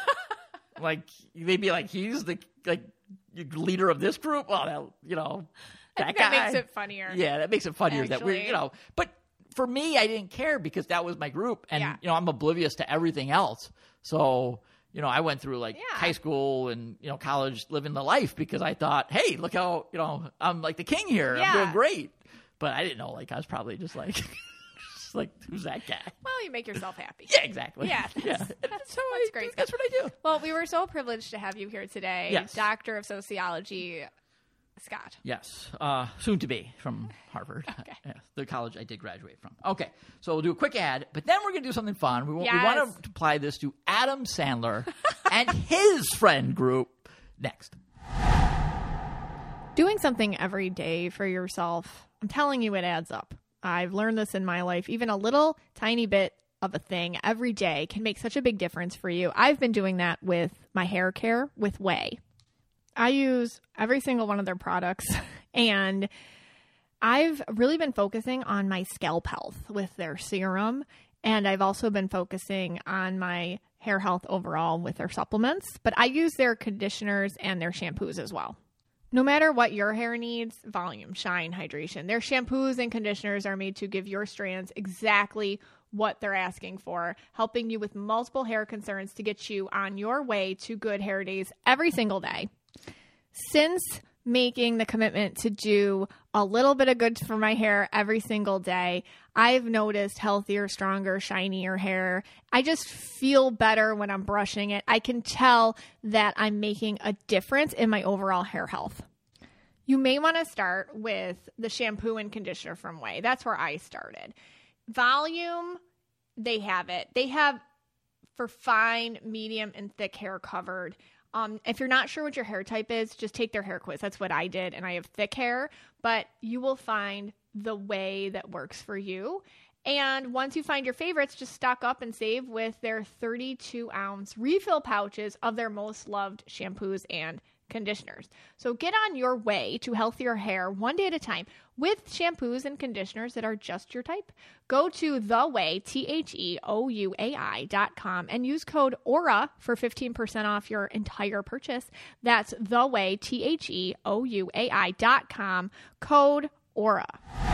[SPEAKER 2] Like they'd be like, he's the like leader of this group. Well, that, you know, that
[SPEAKER 1] I think
[SPEAKER 2] guy
[SPEAKER 1] that makes it funnier.
[SPEAKER 2] Yeah, that makes it funnier that we're
[SPEAKER 1] Actually.
[SPEAKER 2] you know. But for me, I didn't care because that was my group, and
[SPEAKER 1] Yeah.
[SPEAKER 2] you know, I'm oblivious to everything else. So you know, I went through like
[SPEAKER 1] Yeah.
[SPEAKER 2] high school and you know college, living the life because I thought, hey, look how you know I'm like the king here.
[SPEAKER 1] Yeah.
[SPEAKER 2] I'm doing great. But I didn't know like I was probably just like, just like who's that guy?
[SPEAKER 1] Well, you make yourself happy.
[SPEAKER 2] Yeah, exactly.
[SPEAKER 1] Yeah,
[SPEAKER 2] yeah.
[SPEAKER 1] that's- that's-
[SPEAKER 2] so
[SPEAKER 1] that's
[SPEAKER 2] I,
[SPEAKER 1] great.
[SPEAKER 2] That's what I do.
[SPEAKER 1] Well, we were so privileged to have you here today.
[SPEAKER 2] Yes.
[SPEAKER 1] Doctor of Sociology, Scott.
[SPEAKER 2] Yes, uh, soon to be from Harvard.
[SPEAKER 1] Okay.
[SPEAKER 2] Yes, the college I did graduate from. Okay, so we'll do a quick ad, but then we're going to do something fun. We, wa-
[SPEAKER 1] Yes.
[SPEAKER 2] we want to apply this to Adam Sandler and his friend group next.
[SPEAKER 1] Doing something every day for yourself, I'm telling you, it adds up. I've learned this in my life. Even a little tiny bit of a thing every day can make such a big difference for you. I've been doing that with my hair care with Ouai. I use every single one of their products, and I've really been focusing on my scalp health with their serum, and I've also been focusing on my hair health overall with their supplements, but I use their conditioners and their shampoos as well. No matter what your hair needs, volume, shine, hydration, their shampoos and conditioners are made to give your strands exactly what they're asking for, helping you with multiple hair concerns to get you on your way to good hair days every single day. Since making the commitment to do a little bit of good for my hair every single day, I've noticed healthier, stronger, shinier hair. I just feel better when I'm brushing it. I can tell that I'm making a difference in my overall hair health. You may want to start with the shampoo and conditioner from Ouai. That's where I started. Volume, they have it. They have for fine, medium, and thick hair covered. Um, if you're not sure what your hair type is, just take their hair quiz. That's what I did, and I have thick hair, but you will find the way that works for you. And once you find your favorites, just stock up and save with their thirty-two ounce refill pouches of their most loved shampoos and conditioners. So get on your way to healthier hair one day at a time with shampoos and conditioners that are just your type. Go to The Ouai, T H E O U A I dot com and use code AURA for fifteen percent off your entire purchase. That's The Ouai, T H E O U A I dot com, code AURA.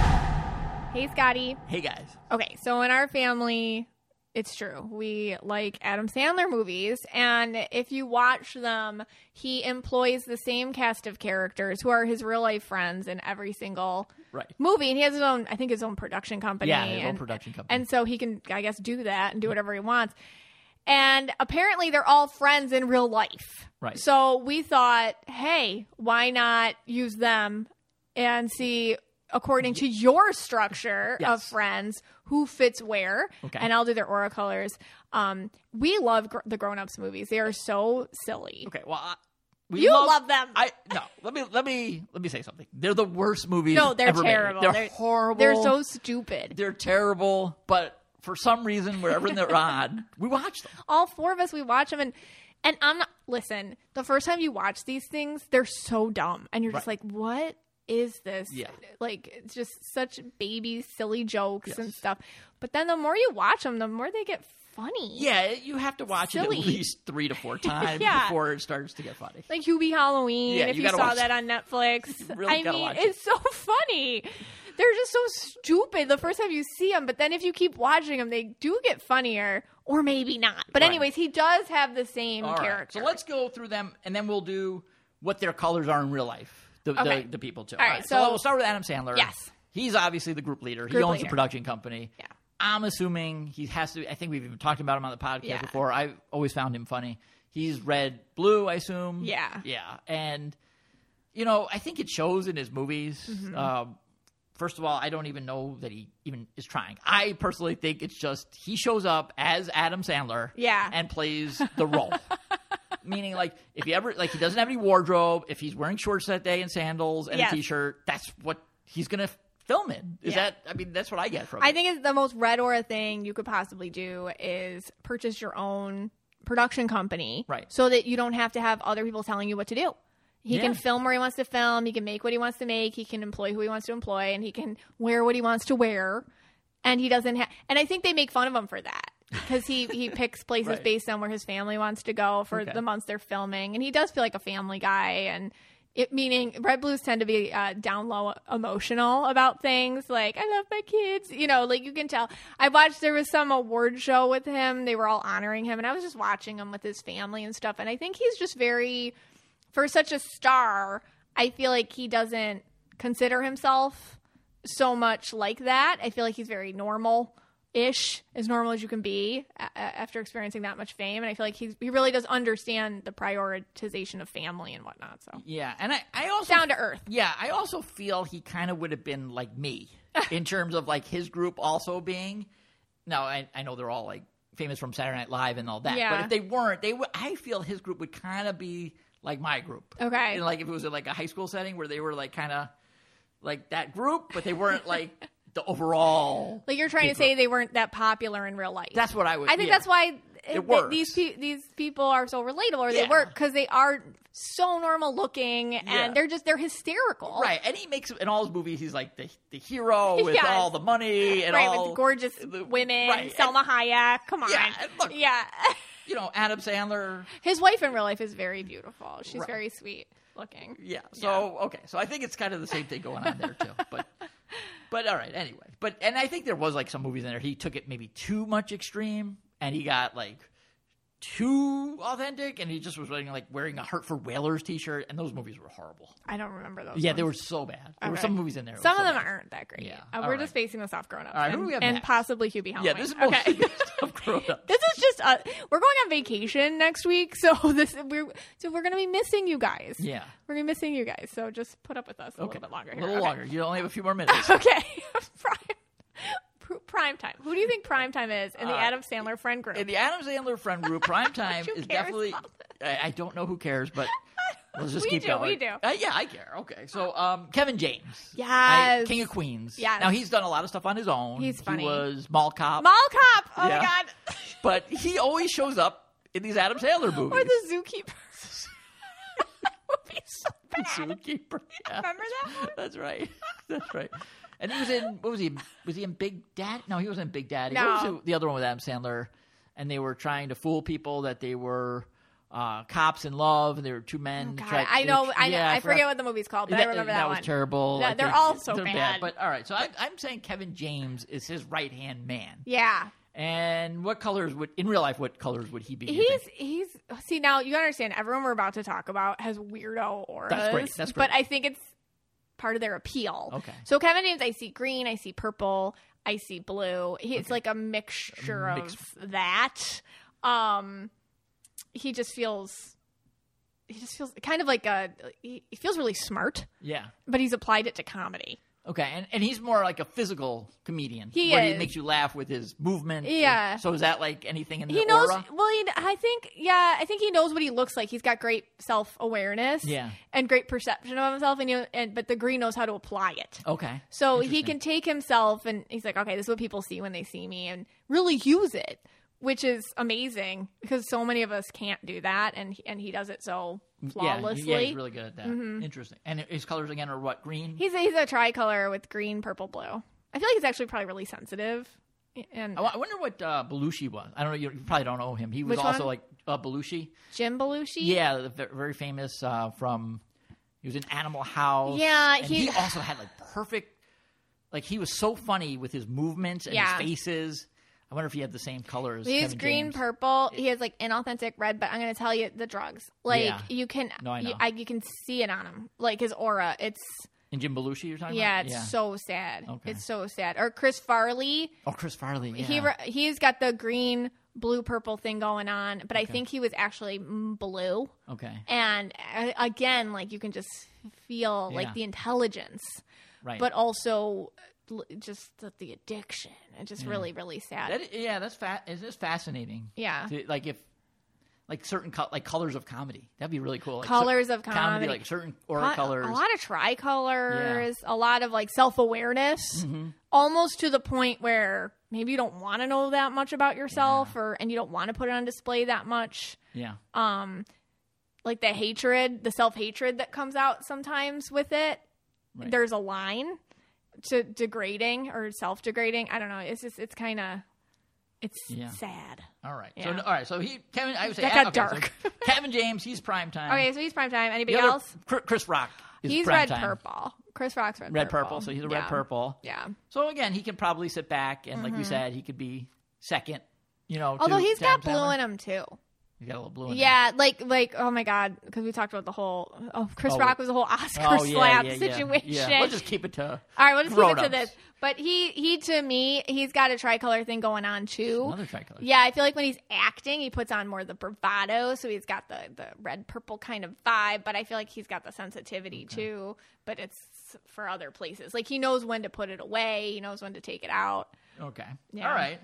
[SPEAKER 1] Hey, Scotty.
[SPEAKER 2] Hey, guys.
[SPEAKER 1] Okay, so in our family, it's true. We like Adam Sandler movies, and if you watch them, he employs the same cast of characters who are his real-life friends in every single
[SPEAKER 2] right.
[SPEAKER 1] movie. And he has his own, I think, his own production company.
[SPEAKER 2] Yeah, his
[SPEAKER 1] and,
[SPEAKER 2] own production company.
[SPEAKER 1] And so he can, I guess, do that and do whatever he wants. And apparently they're all friends in real life.
[SPEAKER 2] Right.
[SPEAKER 1] So we thought, hey, why not use them and see, according to your structure
[SPEAKER 2] yes.
[SPEAKER 1] of friends, who fits where.
[SPEAKER 2] Okay.
[SPEAKER 1] And I'll do their aura colors. Um, we love gr- the Grown-Ups movies. They are so silly.
[SPEAKER 2] Okay, well, I, we
[SPEAKER 1] You
[SPEAKER 2] love,
[SPEAKER 1] love them.
[SPEAKER 2] I no. Let me let me let me say something. They're the worst movies.
[SPEAKER 1] No, they're
[SPEAKER 2] ever
[SPEAKER 1] terrible.
[SPEAKER 2] Made. They're,
[SPEAKER 1] They're-
[SPEAKER 2] horrible.
[SPEAKER 1] They're so stupid.
[SPEAKER 2] They're terrible. But for some reason, wherever they're on, we watch them.
[SPEAKER 1] All four of us, we watch them, and and I'm not. Listen, the first time you watch these things, they're so dumb, and you're just
[SPEAKER 2] Right.
[SPEAKER 1] like, what is this?
[SPEAKER 2] Yeah.
[SPEAKER 1] Like, it's just such baby silly jokes
[SPEAKER 2] Yes.
[SPEAKER 1] and stuff. But then the more you watch them, the more they get funny.
[SPEAKER 2] Yeah, you have to watch
[SPEAKER 1] Silly.
[SPEAKER 2] it at least three to four times
[SPEAKER 1] Yeah.
[SPEAKER 2] before it starts to get funny.
[SPEAKER 1] Like Hubie Halloween,
[SPEAKER 2] Yeah,
[SPEAKER 1] if
[SPEAKER 2] you
[SPEAKER 1] you,
[SPEAKER 2] gotta
[SPEAKER 1] saw
[SPEAKER 2] watch
[SPEAKER 1] that on Netflix.
[SPEAKER 2] really
[SPEAKER 1] I
[SPEAKER 2] gotta
[SPEAKER 1] mean,
[SPEAKER 2] watch it.
[SPEAKER 1] it's so funny. They're just so stupid the first time you see them, but then if you keep watching them, they do get funnier, or maybe not. But
[SPEAKER 2] Right.
[SPEAKER 1] anyways, he does have the same
[SPEAKER 2] All right,
[SPEAKER 1] character.
[SPEAKER 2] so let's go through them, and then we'll do what their colors are in real life. The,
[SPEAKER 1] Okay.
[SPEAKER 2] the, the people, too.
[SPEAKER 1] All right, so-
[SPEAKER 2] we'll start with Adam Sandler.
[SPEAKER 1] Yes.
[SPEAKER 2] He's obviously the group leader. he
[SPEAKER 1] Group
[SPEAKER 2] owns
[SPEAKER 1] leader.
[SPEAKER 2] the production company.
[SPEAKER 1] Yeah.
[SPEAKER 2] I'm assuming he has to. I think we've even talked about him on the podcast
[SPEAKER 1] Yeah.
[SPEAKER 2] before. I've always found him funny. He's red, blue, I assume.
[SPEAKER 1] Yeah.
[SPEAKER 2] Yeah. And, you know, I think it shows in his movies.
[SPEAKER 1] Mm-hmm.
[SPEAKER 2] Um, first of all, I don't even know that he even is trying. I personally think it's just he shows up as Adam Sandler
[SPEAKER 1] Yeah.
[SPEAKER 2] and plays the role. Meaning, like, if he ever, like, he doesn't have any wardrobe, if he's wearing shorts that day and sandals and
[SPEAKER 1] Yes.
[SPEAKER 2] a t-shirt, that's what he's going to film in. Is
[SPEAKER 1] Yeah.
[SPEAKER 2] that, I mean, that's what I get from
[SPEAKER 1] I
[SPEAKER 2] it.
[SPEAKER 1] think it's the most red aura thing you could possibly do is purchase your own production company.
[SPEAKER 2] Right.
[SPEAKER 1] So that you don't have to have other people telling you what to do. He
[SPEAKER 2] Yeah.
[SPEAKER 1] can film where he wants to film. He can make what he wants to make. He can employ who he wants to employ, and he can wear what he wants to wear. And he doesn't have, and I think they make fun of him for that because he, he picks places
[SPEAKER 2] Right.
[SPEAKER 1] based on where his family wants to go for
[SPEAKER 2] Okay.
[SPEAKER 1] the months they're filming. And he does feel like a family guy. And it meaning Red Blues tend to be uh, down low emotional about things like, I love my kids, you know, like you can tell. I watched, there was some award show with him. They were all honoring him, and I was just watching him with his family and stuff. And I think he's just very, for such a star, I feel like he doesn't consider himself so much like that. I feel like he's very normal-ish, as normal as you can be a- after experiencing that much fame. And I feel like he's, he really does understand the prioritization of family and whatnot. So
[SPEAKER 2] Yeah, and I, I also
[SPEAKER 1] down to earth.
[SPEAKER 2] Yeah, I also feel he kind of would have been like me in terms of like his group also being. Now I, I know they're all like famous from Saturday Night Live and all that,
[SPEAKER 1] Yeah.
[SPEAKER 2] but if they weren't, they would. I feel his group would kind of be like my group.
[SPEAKER 1] Okay.
[SPEAKER 2] And like if it was in like a high school setting where they were like kind of like that group, but they weren't like the overall.
[SPEAKER 1] Like you're trying to
[SPEAKER 2] big
[SPEAKER 1] say
[SPEAKER 2] group.
[SPEAKER 1] they weren't that popular in real life.
[SPEAKER 2] That's what I would.
[SPEAKER 1] I think
[SPEAKER 2] yeah.
[SPEAKER 1] that's why
[SPEAKER 2] It
[SPEAKER 1] th-
[SPEAKER 2] works.
[SPEAKER 1] these pe- these people are so relatable, or they
[SPEAKER 2] Yeah.
[SPEAKER 1] work because they are so normal looking, and
[SPEAKER 2] Yeah.
[SPEAKER 1] they're just they're hysterical,
[SPEAKER 2] Right, and he makes in all his movies he's like the the hero with
[SPEAKER 1] Yes.
[SPEAKER 2] all the money and
[SPEAKER 1] right,
[SPEAKER 2] all
[SPEAKER 1] with gorgeous
[SPEAKER 2] the-
[SPEAKER 1] women,
[SPEAKER 2] right,
[SPEAKER 1] Selma Hayek. Come on,
[SPEAKER 2] Yeah, and look-
[SPEAKER 1] yeah.
[SPEAKER 2] you know, Adam Sandler.
[SPEAKER 1] His wife in real life is very beautiful. She's
[SPEAKER 2] Right.
[SPEAKER 1] very sweet looking.
[SPEAKER 2] Yeah. So okay, so I think it's kind of the same thing going on there too. But but all right, anyway. But and I think there was like some movies in there he took it maybe too much extreme, and he got like too authentic, and he just was wearing like wearing a Hartford Whalers t-shirt, and those movies were horrible.
[SPEAKER 1] I don't remember those.
[SPEAKER 2] Yeah,
[SPEAKER 1] ones.
[SPEAKER 2] they were so bad. There were
[SPEAKER 1] Okay.
[SPEAKER 2] some movies in there. that
[SPEAKER 1] Some
[SPEAKER 2] were
[SPEAKER 1] of
[SPEAKER 2] so
[SPEAKER 1] them
[SPEAKER 2] bad.
[SPEAKER 1] aren't that great.
[SPEAKER 2] Yeah.
[SPEAKER 1] Uh,
[SPEAKER 2] All
[SPEAKER 1] we're
[SPEAKER 2] right.
[SPEAKER 1] just facing this off grown ups.
[SPEAKER 2] All right, who
[SPEAKER 1] and,
[SPEAKER 2] do we have
[SPEAKER 1] and
[SPEAKER 2] next?
[SPEAKER 1] possibly Hubie Halloween.
[SPEAKER 2] Yeah, this is
[SPEAKER 1] okay.
[SPEAKER 2] mostly stuff grown up.
[SPEAKER 1] This is just uh, we're going on vacation next week, so this we're so we're gonna be missing you guys.
[SPEAKER 2] Yeah.
[SPEAKER 1] We're gonna be missing you guys, so just put up with us a
[SPEAKER 2] Okay.
[SPEAKER 1] little bit longer.
[SPEAKER 2] A
[SPEAKER 1] Here.
[SPEAKER 2] little
[SPEAKER 1] Okay.
[SPEAKER 2] longer. You only have a few more minutes.
[SPEAKER 1] Okay, prime pr- prime time. Who do you think prime time is in the
[SPEAKER 2] Uh,
[SPEAKER 1] Adam Sandler friend group?
[SPEAKER 2] In the Adam Sandler friend group, prime time
[SPEAKER 1] Who
[SPEAKER 2] is
[SPEAKER 1] cares
[SPEAKER 2] definitely.
[SPEAKER 1] about
[SPEAKER 2] I, I don't know who cares, but let's just
[SPEAKER 1] We
[SPEAKER 2] keep
[SPEAKER 1] do,
[SPEAKER 2] going.
[SPEAKER 1] we do.
[SPEAKER 2] Uh, yeah, I care. Okay, so um, Kevin James,
[SPEAKER 1] Yes.
[SPEAKER 2] I- King of Queens.
[SPEAKER 1] Yes.
[SPEAKER 2] Now he's done a lot of stuff on his own.
[SPEAKER 1] He's funny.
[SPEAKER 2] He was Mall Cop,
[SPEAKER 1] Mall Cop. Oh
[SPEAKER 2] Yeah.
[SPEAKER 1] my god.
[SPEAKER 2] but he always shows up in these Adam Sandler movies.
[SPEAKER 1] Or the zookeeper. That would be so bad.
[SPEAKER 2] Zookeeper. Yeah.
[SPEAKER 1] Remember that one?
[SPEAKER 2] That's right. That's right. And he was in what was he? Was he in Big Daddy? No, he wasn't in Big Daddy.
[SPEAKER 1] No.
[SPEAKER 2] What was it, the other one with Adam Sandler? And they were trying to fool people that they were uh, cops in love, and they were two men.
[SPEAKER 1] Oh, God.
[SPEAKER 2] tried-
[SPEAKER 1] I
[SPEAKER 2] they
[SPEAKER 1] know.
[SPEAKER 2] were-
[SPEAKER 1] I,
[SPEAKER 2] yeah,
[SPEAKER 1] I
[SPEAKER 2] forgot-
[SPEAKER 1] forget what the movie's called, but
[SPEAKER 2] that,
[SPEAKER 1] I remember that,
[SPEAKER 2] that
[SPEAKER 1] one.
[SPEAKER 2] was terrible.
[SPEAKER 1] Yeah,
[SPEAKER 2] I
[SPEAKER 1] they're
[SPEAKER 2] think
[SPEAKER 1] all so
[SPEAKER 2] they're
[SPEAKER 1] bad.
[SPEAKER 2] But all right, so I, I'm saying Kevin James is his right hand man.
[SPEAKER 1] Yeah.
[SPEAKER 2] And what colors would in real life? What colors would he be? you
[SPEAKER 1] He's
[SPEAKER 2] think?
[SPEAKER 1] he's see now you understand everyone we're about to talk about has weirdo auras.
[SPEAKER 2] That's great, that's
[SPEAKER 1] But
[SPEAKER 2] great.
[SPEAKER 1] I think it's part of their appeal.
[SPEAKER 2] Okay.
[SPEAKER 1] So Kevin James, I see green, I see purple, I see blue. He, It's like a mixture
[SPEAKER 2] A mix-
[SPEAKER 1] of that. Um, he just feels. He just feels kind of like a. He he feels really smart,
[SPEAKER 2] Yeah.
[SPEAKER 1] but he's applied it to comedy.
[SPEAKER 2] Okay, and, and he's more like a physical comedian.
[SPEAKER 1] He
[SPEAKER 2] where
[SPEAKER 1] is.
[SPEAKER 2] he makes you laugh with his movement.
[SPEAKER 1] Yeah.
[SPEAKER 2] So is that like anything in the
[SPEAKER 1] He knows.
[SPEAKER 2] aura?
[SPEAKER 1] Well, he, I think. Yeah, I think he knows what he looks like. He's got great self awareness.
[SPEAKER 2] Yeah.
[SPEAKER 1] And great perception of himself, and, you know, and but the green knows how to apply it.
[SPEAKER 2] Okay.
[SPEAKER 1] So he
[SPEAKER 2] Interesting.
[SPEAKER 1] can take himself, and he's like, okay, this is what people see when they see me, and really use it, which is amazing because so many of us can't do that, and and he does it so flawlessly.
[SPEAKER 2] Yeah, yeah, he's really good at that. Interesting. And his colors again are what? Green?
[SPEAKER 1] He's a, he's a tricolor with green, purple, blue. I feel like he's actually probably really sensitive. And
[SPEAKER 2] I wa- I wonder what uh, Belushi was. I don't know. You you probably don't know him. He was
[SPEAKER 1] Which
[SPEAKER 2] also
[SPEAKER 1] one?
[SPEAKER 2] like uh, Belushi.
[SPEAKER 1] Jim Belushi.
[SPEAKER 2] Yeah, the ve- very famous uh, from. He was in Animal House.
[SPEAKER 1] Yeah,
[SPEAKER 2] and
[SPEAKER 1] he-
[SPEAKER 2] he also had like perfect. Like he was so funny with his movements and
[SPEAKER 1] Yeah.
[SPEAKER 2] his faces. I wonder if he had the same colors.
[SPEAKER 1] He's
[SPEAKER 2] Kevin
[SPEAKER 1] green,
[SPEAKER 2] James.
[SPEAKER 1] purple. He has like inauthentic red, but I'm going to tell you the drugs. Like
[SPEAKER 2] Yeah.
[SPEAKER 1] you can,
[SPEAKER 2] No, I
[SPEAKER 1] you,
[SPEAKER 2] know.
[SPEAKER 1] I, you can see it on him. Like his aura. It's
[SPEAKER 2] And Jim Belushi, you're talking
[SPEAKER 1] yeah,
[SPEAKER 2] about?
[SPEAKER 1] it's so sad.
[SPEAKER 2] Okay.
[SPEAKER 1] It's so sad. Or Chris Farley.
[SPEAKER 2] Oh, Chris Farley. Yeah.
[SPEAKER 1] He re- he's got the green, blue, purple thing going on, but I think he was actually mm, blue.
[SPEAKER 2] okay.
[SPEAKER 1] And uh, again, like you can just feel
[SPEAKER 2] Yeah.
[SPEAKER 1] like the intelligence,
[SPEAKER 2] Right.
[SPEAKER 1] but also l- just the, the addiction. It's just really, really sad.
[SPEAKER 2] That, yeah, that's fa- it is fascinating.
[SPEAKER 1] Yeah.
[SPEAKER 2] To- like if, like certain co- like colors of comedy, that'd be really cool. Like
[SPEAKER 1] Colors
[SPEAKER 2] cer-
[SPEAKER 1] of comedy.
[SPEAKER 2] like certain aura
[SPEAKER 1] A lot-
[SPEAKER 2] colors.
[SPEAKER 1] A lot of tricolors, a lot of like self awareness, almost to the point where maybe you don't want to know that much about yourself, or and you don't want to put it on display that much.
[SPEAKER 2] yeah.
[SPEAKER 1] Um, like the hatred, the self hatred that comes out sometimes with it.
[SPEAKER 2] Right.
[SPEAKER 1] There's a line to degrading or self degrading. I don't know. It's just it's kind of it's
[SPEAKER 2] Yeah.
[SPEAKER 1] sad.
[SPEAKER 2] All right.
[SPEAKER 1] Yeah.
[SPEAKER 2] So all right. So he Kevin. I would say
[SPEAKER 1] That got
[SPEAKER 2] okay, so
[SPEAKER 1] dark.
[SPEAKER 2] Kevin James. He's prime time.
[SPEAKER 1] Okay, so he's prime time. Anybody
[SPEAKER 2] The other-
[SPEAKER 1] else?
[SPEAKER 2] Chris- Chris Rock. Is
[SPEAKER 1] He's
[SPEAKER 2] prime
[SPEAKER 1] red
[SPEAKER 2] time.
[SPEAKER 1] purple. Chris Rock's red,
[SPEAKER 2] Red
[SPEAKER 1] purple.
[SPEAKER 2] purple. So he's a
[SPEAKER 1] Yeah.
[SPEAKER 2] red purple.
[SPEAKER 1] Yeah.
[SPEAKER 2] So again, he can probably sit back and, like we said, he could be second. You know,
[SPEAKER 1] Although
[SPEAKER 2] to
[SPEAKER 1] he's
[SPEAKER 2] Adam
[SPEAKER 1] got blue
[SPEAKER 2] Sandler.
[SPEAKER 1] in him too.
[SPEAKER 2] He's got a little blue in him.
[SPEAKER 1] Yeah, like like oh my god, because we talked about the whole oh Chris
[SPEAKER 2] Oh,
[SPEAKER 1] Rock was the whole Oscar
[SPEAKER 2] Oh, yeah,
[SPEAKER 1] slap
[SPEAKER 2] yeah, yeah.
[SPEAKER 1] situation.
[SPEAKER 2] Yeah. We'll just keep it to
[SPEAKER 1] All right, we'll just keep it to
[SPEAKER 2] grown-ups.
[SPEAKER 1] this. But he he to me, he's got a tricolor thing going on too.
[SPEAKER 2] Another tricolor.
[SPEAKER 1] Yeah, I feel like when he's acting, he puts on more of the bravado, so he's got the the red purple kind of vibe. But I feel like he's got the sensitivity too. But it's for other places. Like he knows when to put it away. He knows when to take it out.
[SPEAKER 2] Okay.
[SPEAKER 1] Yeah.
[SPEAKER 2] All right.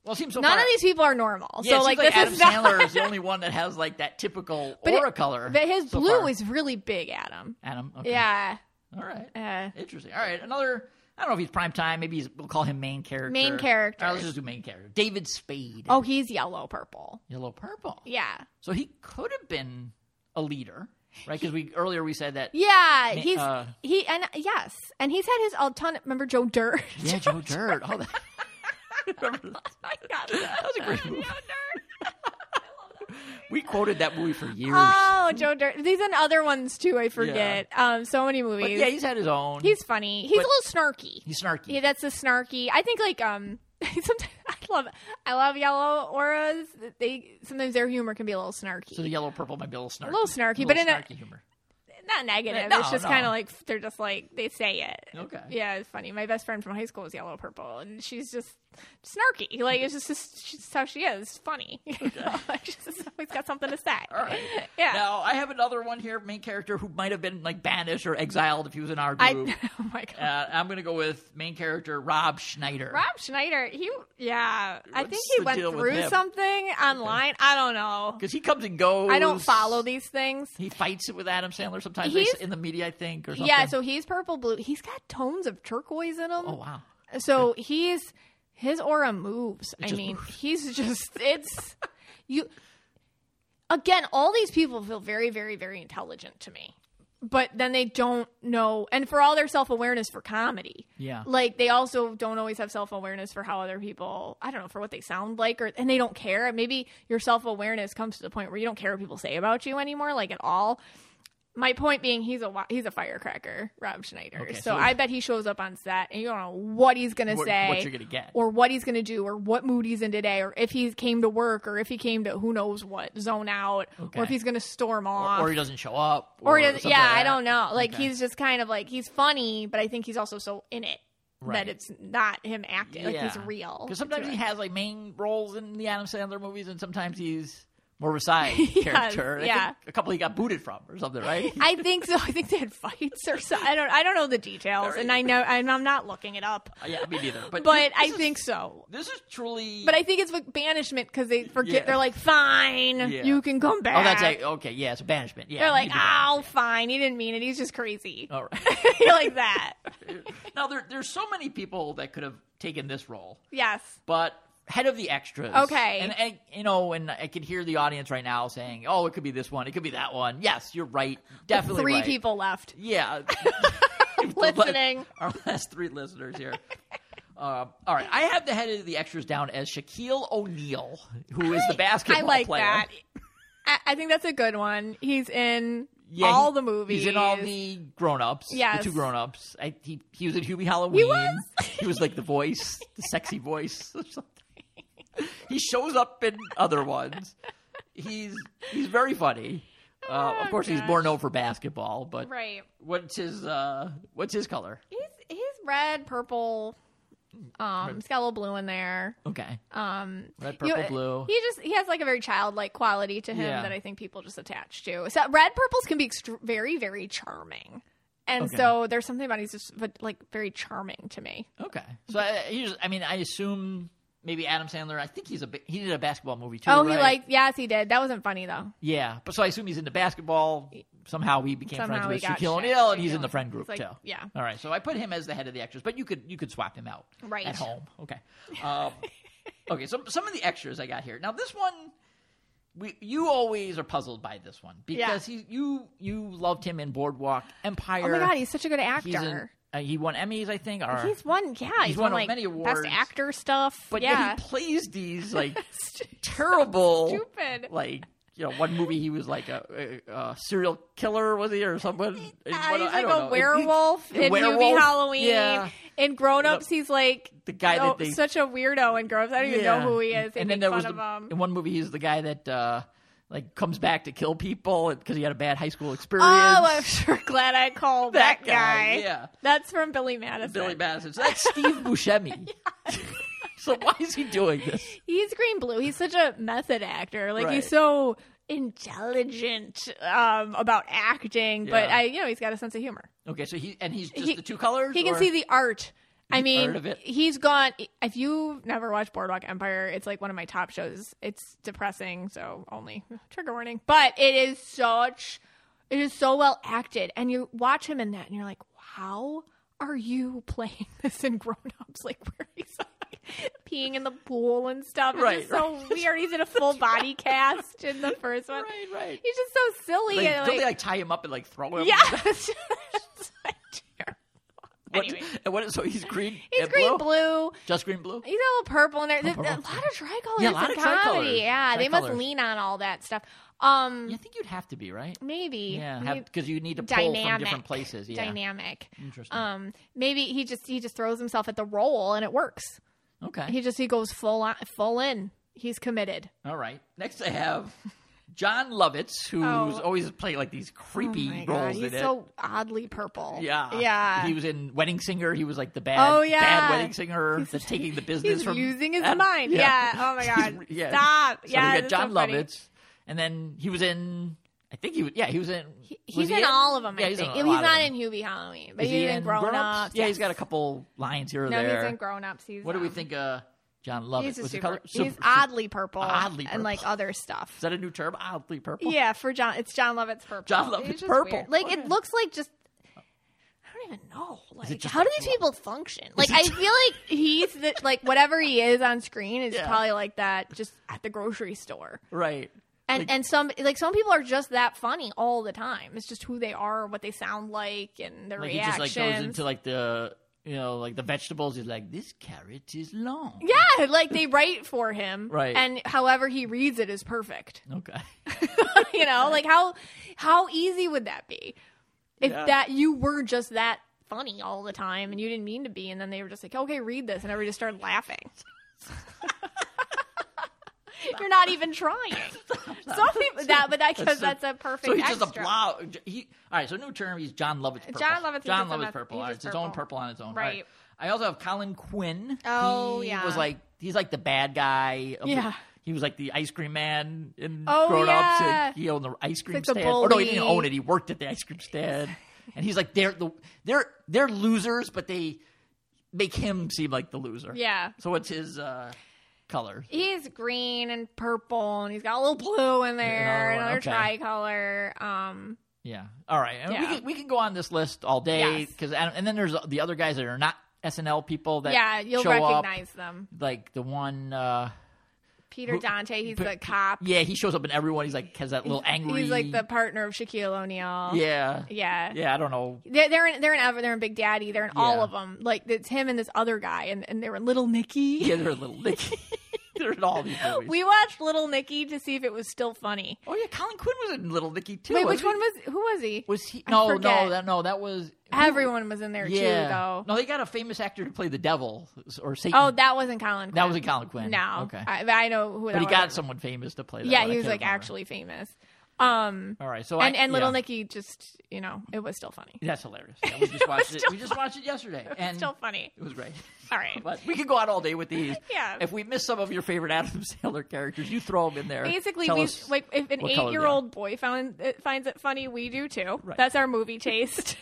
[SPEAKER 2] Well, it seems so
[SPEAKER 1] None
[SPEAKER 2] far,
[SPEAKER 1] of these people are normal.
[SPEAKER 2] Yeah,
[SPEAKER 1] so
[SPEAKER 2] it
[SPEAKER 1] like
[SPEAKER 2] seems like
[SPEAKER 1] this
[SPEAKER 2] Adam
[SPEAKER 1] is not,
[SPEAKER 2] Sandler is the only one that has like that typical
[SPEAKER 1] but
[SPEAKER 2] aura
[SPEAKER 1] it-
[SPEAKER 2] color.
[SPEAKER 1] But his
[SPEAKER 2] so
[SPEAKER 1] blue
[SPEAKER 2] far.
[SPEAKER 1] is really big, Adam.
[SPEAKER 2] Adam. Okay.
[SPEAKER 1] Yeah.
[SPEAKER 2] All right.
[SPEAKER 1] Uh,
[SPEAKER 2] Interesting. All right. Another. I don't know if he's prime time. Maybe he's, we'll call him main character.
[SPEAKER 1] Main character.
[SPEAKER 2] All right, let's just do main character. David Spade.
[SPEAKER 1] oh, he's yellow purple.
[SPEAKER 2] Yellow purple.
[SPEAKER 1] Yeah.
[SPEAKER 2] So he could have been a leader, right? Because we earlier we said that.
[SPEAKER 1] Yeah,
[SPEAKER 2] Ma-
[SPEAKER 1] he's
[SPEAKER 2] uh,
[SPEAKER 1] he and yes, and he's had his a ton. Remember Joe Dirt?
[SPEAKER 2] Yeah, Joe Dirt. Oh, that, remember that?
[SPEAKER 1] I got
[SPEAKER 2] That was a great movie. We quoted that movie for years.
[SPEAKER 1] Oh, Joe Dirt. These and other ones too. I forget. Um, so many movies.
[SPEAKER 2] But yeah, he's had his own.
[SPEAKER 1] He's funny. He's
[SPEAKER 2] But-
[SPEAKER 1] a little snarky.
[SPEAKER 2] he's snarky.
[SPEAKER 1] Yeah, that's a snarky. I think like um. Sometimes I love I love yellow auras. They sometimes their humor can be a little snarky.
[SPEAKER 2] So the yellow purple might be a little snarky.
[SPEAKER 1] A little snarky,
[SPEAKER 2] A
[SPEAKER 1] but
[SPEAKER 2] little
[SPEAKER 1] in a-
[SPEAKER 2] snarky humor.
[SPEAKER 1] Not negative.
[SPEAKER 2] No,
[SPEAKER 1] it's just
[SPEAKER 2] no.
[SPEAKER 1] kind of like they're just like they say it.
[SPEAKER 2] Okay.
[SPEAKER 1] Yeah, it's funny. My best friend from high school was yellow purple, and she's just snarky. Like it's just, just she's how she is. It's funny. You know? Like, she's just always got something to say.
[SPEAKER 2] All right.
[SPEAKER 1] Yeah.
[SPEAKER 2] Now I have another one here, main character who might have been like banished or exiled if he was in our
[SPEAKER 1] I
[SPEAKER 2] group.
[SPEAKER 1] oh my god.
[SPEAKER 2] uh, I'm going to go with main character Rob Schneider.
[SPEAKER 1] Rob Schneider, he yeah, I
[SPEAKER 2] What's
[SPEAKER 1] think he
[SPEAKER 2] the
[SPEAKER 1] went
[SPEAKER 2] deal with
[SPEAKER 1] through
[SPEAKER 2] him?
[SPEAKER 1] something online. I don't know.
[SPEAKER 2] Because he comes and goes.
[SPEAKER 1] I don't follow these things.
[SPEAKER 2] He fights it with Adam Sandler sometimes
[SPEAKER 1] He's-
[SPEAKER 2] in the media, I think, or something.
[SPEAKER 1] Yeah, so he's purple blue. He's got tones of turquoise in him.
[SPEAKER 2] Oh wow.
[SPEAKER 1] So he's his aura moves. I
[SPEAKER 2] just
[SPEAKER 1] mean,
[SPEAKER 2] moves.
[SPEAKER 1] he's just it's you. Again, all these people feel very, very, very intelligent to me, but then they don't know. And for all their self awareness for comedy,
[SPEAKER 2] Yeah.
[SPEAKER 1] like they also don't always have self awareness for how other people. I don't know for what they sound like, or and they don't care. Maybe your self awareness comes to the point where you don't care what people say about you anymore, like at all. My point being, he's a wi- he's a firecracker, Rob Schneider.
[SPEAKER 2] Okay,
[SPEAKER 1] so,
[SPEAKER 2] so-
[SPEAKER 1] I bet he shows up on set, and you don't know what he's gonna
[SPEAKER 2] What-
[SPEAKER 1] say,
[SPEAKER 2] what you're gonna get.
[SPEAKER 1] or what he's gonna do, or what mood he's in today, or if he came to work, or if he came to who knows what zone out,
[SPEAKER 2] Okay.
[SPEAKER 1] or if he's gonna storm off,
[SPEAKER 2] Or, or he doesn't show up.
[SPEAKER 1] or he doesn't.
[SPEAKER 2] something
[SPEAKER 1] Yeah,
[SPEAKER 2] like
[SPEAKER 1] I
[SPEAKER 2] that.
[SPEAKER 1] don't know. Like
[SPEAKER 2] Okay.
[SPEAKER 1] he's just kind of like he's funny, but I think he's also so in it
[SPEAKER 2] Right.
[SPEAKER 1] that it's not him acting. Like he's real.
[SPEAKER 2] Because sometimes
[SPEAKER 1] to
[SPEAKER 2] he
[SPEAKER 1] it.
[SPEAKER 2] has like main roles in the Adam Sandler movies, and sometimes he's more of a side
[SPEAKER 1] Yes,
[SPEAKER 2] character. I
[SPEAKER 1] yeah.
[SPEAKER 2] think a couple he got booted from or something, right?
[SPEAKER 1] I think so. I think they had fights or so. I don't. I don't know the details, and I know. And I'm not looking it up.
[SPEAKER 2] yeah, me neither. But,
[SPEAKER 1] But
[SPEAKER 2] this
[SPEAKER 1] I
[SPEAKER 2] is-
[SPEAKER 1] think so.
[SPEAKER 2] this is truly.
[SPEAKER 1] But I think it's like banishment because they forget.
[SPEAKER 2] Yeah.
[SPEAKER 1] They're like, fine,
[SPEAKER 2] Yeah.
[SPEAKER 1] you can come back.
[SPEAKER 2] Oh, that's like, okay. Yeah, it's a banishment. Yeah,
[SPEAKER 1] They're like,
[SPEAKER 2] you can do that.
[SPEAKER 1] oh, fine. He didn't mean it. He's just crazy.
[SPEAKER 2] All right.
[SPEAKER 1] You're like that.
[SPEAKER 2] Now there, there's so many people that could have taken this role,
[SPEAKER 1] Yes.
[SPEAKER 2] but head of the extras.
[SPEAKER 1] Okay.
[SPEAKER 2] And, and you know, and I can hear the audience right now saying, "Oh, it could be this one. It could be that one." Yes, you're right. Definitely
[SPEAKER 1] Three
[SPEAKER 2] right.
[SPEAKER 1] people left.
[SPEAKER 2] Yeah.
[SPEAKER 1] Listening.
[SPEAKER 2] Our last three listeners here. Uh, all right, I have the head of the extras down as Shaquille O'Neal, who is the basketball
[SPEAKER 1] I like
[SPEAKER 2] player.
[SPEAKER 1] that. I, I think that's a good one. He's in
[SPEAKER 2] Yeah,
[SPEAKER 1] all
[SPEAKER 2] he-
[SPEAKER 1] the movies.
[SPEAKER 2] He's in all the grown-ups.
[SPEAKER 1] Yes.
[SPEAKER 2] The two grown-ups. I, he, he was in Hubie Halloween.
[SPEAKER 1] was?
[SPEAKER 2] He was like the voice, the sexy voice or something. He shows up in other ones. He's he's very funny. Uh,
[SPEAKER 1] Oh,
[SPEAKER 2] of course, he's
[SPEAKER 1] gosh.
[SPEAKER 2] more known for basketball, but
[SPEAKER 1] Right.
[SPEAKER 2] what's his uh, what's his color?
[SPEAKER 1] He's he's red, purple. Um, he's got a little blue in there.
[SPEAKER 2] Okay.
[SPEAKER 1] Um,
[SPEAKER 2] Red,
[SPEAKER 1] you-
[SPEAKER 2] purple, blue.
[SPEAKER 1] He just he has like a very childlike quality to him
[SPEAKER 2] Yeah.
[SPEAKER 1] that I think people just attach to. So red purples can be extr very very charming, and
[SPEAKER 2] Okay.
[SPEAKER 1] so there's something about he's just like very charming to me.
[SPEAKER 2] Okay. So I, he's, I mean, I assume maybe Adam Sandler. I think he's a bi- he did a basketball movie too.
[SPEAKER 1] Oh, he
[SPEAKER 2] right?
[SPEAKER 1] liked yes he did. That wasn't funny though.
[SPEAKER 2] Yeah, but so I assume he's into basketball. Somehow he became
[SPEAKER 1] Somehow
[SPEAKER 2] friends
[SPEAKER 1] he
[SPEAKER 2] with
[SPEAKER 1] got
[SPEAKER 2] Shaquille
[SPEAKER 1] shit.
[SPEAKER 2] O'Neal, and he's
[SPEAKER 1] Shaquille
[SPEAKER 2] in the friend group
[SPEAKER 1] He's like-
[SPEAKER 2] too.
[SPEAKER 1] yeah.
[SPEAKER 2] All right, so I put him as the head of the extras, but you could you could swap him out
[SPEAKER 1] Right.
[SPEAKER 2] at home. Okay. Um, okay. So some of the extras I got here. Now this one, we you always are puzzled by this one because he you you loved him in Boardwalk Empire.
[SPEAKER 1] Oh my god, he's such a good actor.
[SPEAKER 2] He's in, uh, he won Emmys, I think. Or,
[SPEAKER 1] He's won, yeah. He's,
[SPEAKER 2] He's
[SPEAKER 1] won,
[SPEAKER 2] won
[SPEAKER 1] like
[SPEAKER 2] many awards.
[SPEAKER 1] best actor stuff.
[SPEAKER 2] but
[SPEAKER 1] yeah,
[SPEAKER 2] yet he plays these like terrible,
[SPEAKER 1] stupid.
[SPEAKER 2] like you know, one movie he was like a, a, a serial killer, was he, or someone?
[SPEAKER 1] Uh,
[SPEAKER 2] What-
[SPEAKER 1] he's
[SPEAKER 2] I
[SPEAKER 1] like
[SPEAKER 2] don't
[SPEAKER 1] a
[SPEAKER 2] know.
[SPEAKER 1] werewolf
[SPEAKER 2] A
[SPEAKER 1] in
[SPEAKER 2] werewolf?
[SPEAKER 1] movie Halloween.
[SPEAKER 2] Yeah.
[SPEAKER 1] In Grown Ups, he's like
[SPEAKER 2] The guy
[SPEAKER 1] oh,
[SPEAKER 2] that they
[SPEAKER 1] such a weirdo in Grown Ups. I don't even
[SPEAKER 2] Yeah.
[SPEAKER 1] know who he is. They
[SPEAKER 2] And then
[SPEAKER 1] make
[SPEAKER 2] there
[SPEAKER 1] fun
[SPEAKER 2] was
[SPEAKER 1] of
[SPEAKER 2] the,
[SPEAKER 1] him.
[SPEAKER 2] in one movie he's the guy that uh, like comes back to kill people because he had a bad high school experience.
[SPEAKER 1] Oh, I'm sure glad I called
[SPEAKER 2] That
[SPEAKER 1] that,
[SPEAKER 2] guy,
[SPEAKER 1] guy.
[SPEAKER 2] yeah.
[SPEAKER 1] That's from Billy Madison.
[SPEAKER 2] Billy Madison. So that's Steve Buscemi. So why is he doing this?
[SPEAKER 1] He's green blue. He's such a method actor. Like
[SPEAKER 2] Right.
[SPEAKER 1] he's so intelligent um, about acting, but
[SPEAKER 2] Yeah.
[SPEAKER 1] I, you know, he's got a sense of humor.
[SPEAKER 2] Okay, so he and he's just
[SPEAKER 1] He-
[SPEAKER 2] the two colors.
[SPEAKER 1] He can
[SPEAKER 2] or-
[SPEAKER 1] see the art I mean,
[SPEAKER 2] heard of it?
[SPEAKER 1] he's gone. If you've never watched Boardwalk Empire, it's like one of my top shows. It's depressing, so only trigger warning. But it is such, it is so well acted. And you watch him in that and you're like, how are you playing this in Grown Ups? Like where he's like peeing in the pool and stuff. It's
[SPEAKER 2] Right,
[SPEAKER 1] just so
[SPEAKER 2] right.
[SPEAKER 1] weird. He's in a full body cast in the first one.
[SPEAKER 2] Right, right.
[SPEAKER 1] He's just so silly.
[SPEAKER 2] Like,
[SPEAKER 1] and
[SPEAKER 2] don't
[SPEAKER 1] like,
[SPEAKER 2] they like tie him up and like throw him?
[SPEAKER 1] yeah. It's just like terrible.
[SPEAKER 2] What,
[SPEAKER 1] Anyway.
[SPEAKER 2] and what? So he's green.
[SPEAKER 1] He's
[SPEAKER 2] and
[SPEAKER 1] green,
[SPEAKER 2] blue?
[SPEAKER 1] blue.
[SPEAKER 2] Just green, blue.
[SPEAKER 1] He's a little purple in there. There's
[SPEAKER 2] purple.
[SPEAKER 1] a lot of tricolors
[SPEAKER 2] Yeah, a lot
[SPEAKER 1] in
[SPEAKER 2] of
[SPEAKER 1] comedy.
[SPEAKER 2] tricolors.
[SPEAKER 1] Yeah, they must
[SPEAKER 2] Tricolors.
[SPEAKER 1] lean on all that stuff. Um,
[SPEAKER 2] Yeah, I think you'd have to be right.
[SPEAKER 1] maybe.
[SPEAKER 2] Yeah,
[SPEAKER 1] Maybe
[SPEAKER 2] because you need to pull from
[SPEAKER 1] dynamic.
[SPEAKER 2] different places. Yeah,
[SPEAKER 1] Dynamic.
[SPEAKER 2] interesting.
[SPEAKER 1] Um, maybe he just he just throws himself at the role and it works.
[SPEAKER 2] okay,
[SPEAKER 1] He just he goes full on, full in. He's committed.
[SPEAKER 2] all right. Next, I have John Lovitz, who's
[SPEAKER 1] Oh.
[SPEAKER 2] always playing like these creepy
[SPEAKER 1] Oh my
[SPEAKER 2] roles
[SPEAKER 1] God,
[SPEAKER 2] in
[SPEAKER 1] he's
[SPEAKER 2] it.
[SPEAKER 1] so oddly purple.
[SPEAKER 2] Yeah,
[SPEAKER 1] Yeah.
[SPEAKER 2] He was in Wedding Singer. He was like the bad,
[SPEAKER 1] Oh, yeah.
[SPEAKER 2] bad wedding singer that's taking the business
[SPEAKER 1] He's
[SPEAKER 2] from
[SPEAKER 1] losing his
[SPEAKER 2] Ad-
[SPEAKER 1] mind. Yeah. Oh my God.
[SPEAKER 2] yeah.
[SPEAKER 1] Stop.
[SPEAKER 2] So
[SPEAKER 1] Yeah,
[SPEAKER 2] you got
[SPEAKER 1] that's
[SPEAKER 2] John
[SPEAKER 1] so funny.
[SPEAKER 2] Lovitz, and then he was in. I think he was. Yeah, he was in.
[SPEAKER 1] He-
[SPEAKER 2] was
[SPEAKER 1] He's
[SPEAKER 2] he
[SPEAKER 1] in all of them.
[SPEAKER 2] Yeah,
[SPEAKER 1] I
[SPEAKER 2] he's
[SPEAKER 1] think
[SPEAKER 2] in a
[SPEAKER 1] he's
[SPEAKER 2] lot of
[SPEAKER 1] not
[SPEAKER 2] them.
[SPEAKER 1] in Hubie Halloween, but
[SPEAKER 2] Is
[SPEAKER 1] he's
[SPEAKER 2] he
[SPEAKER 1] in Grown Ups.
[SPEAKER 2] Yeah, he's got a couple lines here or
[SPEAKER 1] No,
[SPEAKER 2] there.
[SPEAKER 1] he's in Grown Ups. He's
[SPEAKER 2] What do we
[SPEAKER 1] um,
[SPEAKER 2] think? Uh, John Lovitz.
[SPEAKER 1] He's a
[SPEAKER 2] was the
[SPEAKER 1] super.
[SPEAKER 2] color?
[SPEAKER 1] He's
[SPEAKER 2] Super-
[SPEAKER 1] oddly purple.
[SPEAKER 2] Oddly
[SPEAKER 1] and like
[SPEAKER 2] purple.
[SPEAKER 1] other stuff.
[SPEAKER 2] Is that a new term? Oddly purple.
[SPEAKER 1] Yeah, for John, it's John Lovett's purple.
[SPEAKER 2] John Lovett's
[SPEAKER 1] It's just
[SPEAKER 2] purple.
[SPEAKER 1] weird. Like
[SPEAKER 2] Okay.
[SPEAKER 1] it looks like just. I don't even know. Like,
[SPEAKER 2] just
[SPEAKER 1] how do
[SPEAKER 2] like
[SPEAKER 1] these
[SPEAKER 2] blood?
[SPEAKER 1] people function? Like, I feel like he's the, like whatever he is on screen is
[SPEAKER 2] Yeah.
[SPEAKER 1] probably like that just at the grocery store.
[SPEAKER 2] Right.
[SPEAKER 1] And
[SPEAKER 2] Like-
[SPEAKER 1] and some like some people are just that funny all the time. It's just who they are, what they sound like, and their
[SPEAKER 2] Like he
[SPEAKER 1] reactions.
[SPEAKER 2] just like goes into like the you know like the vegetables. He's like, this carrot is long.
[SPEAKER 1] yeah, like they write for him,
[SPEAKER 2] Right.
[SPEAKER 1] And however he reads it is perfect.
[SPEAKER 2] Okay.
[SPEAKER 1] You know, like how how easy would that be if
[SPEAKER 2] Yeah.
[SPEAKER 1] that you were just that funny all the time and you didn't mean to be, and then they were just like, okay, read this, and everybody just started laughing. You're not even trying. Some people that, but that because
[SPEAKER 2] That's
[SPEAKER 1] that's,
[SPEAKER 2] so-
[SPEAKER 1] a perfect.
[SPEAKER 2] So he's
[SPEAKER 1] extra.
[SPEAKER 2] just a blob. He all right. So new term. He's John Lovitz. Purple.
[SPEAKER 1] John Lovitz is
[SPEAKER 2] John
[SPEAKER 1] just a
[SPEAKER 2] Lovitz
[SPEAKER 1] meth-
[SPEAKER 2] purple.
[SPEAKER 1] he's
[SPEAKER 2] All right,
[SPEAKER 1] just
[SPEAKER 2] it's its own
[SPEAKER 1] purple.
[SPEAKER 2] purple on its own. All
[SPEAKER 1] Right.
[SPEAKER 2] I also have Colin Quinn.
[SPEAKER 1] Oh,
[SPEAKER 2] he
[SPEAKER 1] yeah.
[SPEAKER 2] Was like he's like the bad guy. Of the-
[SPEAKER 1] Yeah.
[SPEAKER 2] he was like the ice cream man in
[SPEAKER 1] Oh,
[SPEAKER 2] Grown Ups.
[SPEAKER 1] yeah.
[SPEAKER 2] And he owned the ice cream
[SPEAKER 1] like the
[SPEAKER 2] stand. Or no, he didn't
[SPEAKER 1] bully.
[SPEAKER 2] own it. He worked at the ice cream stand. And he's like they're the they're they're losers, but they make him seem like the loser.
[SPEAKER 1] Yeah.
[SPEAKER 2] So what's his uh, color?
[SPEAKER 1] He's green and purple, and he's got a little blue in there,
[SPEAKER 2] Oh,
[SPEAKER 1] another
[SPEAKER 2] okay.
[SPEAKER 1] tricolor. Um,
[SPEAKER 2] Yeah. All right. And
[SPEAKER 1] Yeah.
[SPEAKER 2] we can we can go on this list all day
[SPEAKER 1] Yes.
[SPEAKER 2] because and, and then there's the other guys that are not S N L people that
[SPEAKER 1] yeah, you'll
[SPEAKER 2] show up.
[SPEAKER 1] recognize them.
[SPEAKER 2] Like the one. Uh,
[SPEAKER 1] Peter
[SPEAKER 2] Who-
[SPEAKER 1] Dante, he's
[SPEAKER 2] P-
[SPEAKER 1] the cop.
[SPEAKER 2] yeah, he shows up in everyone. He's like has that little angry.
[SPEAKER 1] He's like the partner of Shaquille O'Neal.
[SPEAKER 2] Yeah.
[SPEAKER 1] Yeah.
[SPEAKER 2] Yeah. I don't know.
[SPEAKER 1] They're, they're in they're in Ever they're in Big Daddy they're in all
[SPEAKER 2] Yeah.
[SPEAKER 1] of them like it's him and this other guy and, and they were in Little Nicky.
[SPEAKER 2] Yeah, they're a little Nicky. They're in all these movies.
[SPEAKER 1] We watched Little Nicky to see if it was still funny.
[SPEAKER 2] oh yeah, Colin Quinn was in Little Nicky too.
[SPEAKER 1] Wait, which
[SPEAKER 2] wasn't
[SPEAKER 1] one was who was he?
[SPEAKER 2] he? Was he?
[SPEAKER 1] I
[SPEAKER 2] No,
[SPEAKER 1] forget.
[SPEAKER 2] no, that no, that was
[SPEAKER 1] Everyone was in there
[SPEAKER 2] Yeah.
[SPEAKER 1] too, though.
[SPEAKER 2] No, they got a famous actor to play the devil or Satan.
[SPEAKER 1] Oh, that wasn't Colin Quinn.
[SPEAKER 2] that wasn't Colin Quinn.
[SPEAKER 1] No.
[SPEAKER 2] Okay.
[SPEAKER 1] I, but I know who that
[SPEAKER 2] but he
[SPEAKER 1] was.
[SPEAKER 2] got someone famous to play that.
[SPEAKER 1] Yeah,
[SPEAKER 2] but I
[SPEAKER 1] he was
[SPEAKER 2] can't
[SPEAKER 1] like
[SPEAKER 2] remember.
[SPEAKER 1] actually famous. Um,
[SPEAKER 2] All right, so
[SPEAKER 1] and
[SPEAKER 2] I,
[SPEAKER 1] and Little
[SPEAKER 2] yeah.
[SPEAKER 1] Nicky just, you know, it was still funny.
[SPEAKER 2] That's hilarious. Yeah, we just watched it. We just watched it yesterday, and
[SPEAKER 1] Still funny.
[SPEAKER 2] it was great.
[SPEAKER 1] All right.
[SPEAKER 2] But we could go out all day with these.
[SPEAKER 1] Yeah.
[SPEAKER 2] If we miss some of your favorite Adam Sandler characters, you throw them in there.
[SPEAKER 1] Basically,
[SPEAKER 2] Tell
[SPEAKER 1] we
[SPEAKER 2] us
[SPEAKER 1] like if an
[SPEAKER 2] what color they
[SPEAKER 1] eight-year-old boy found it, finds it funny, we do too.
[SPEAKER 2] Right.
[SPEAKER 1] That's our movie taste.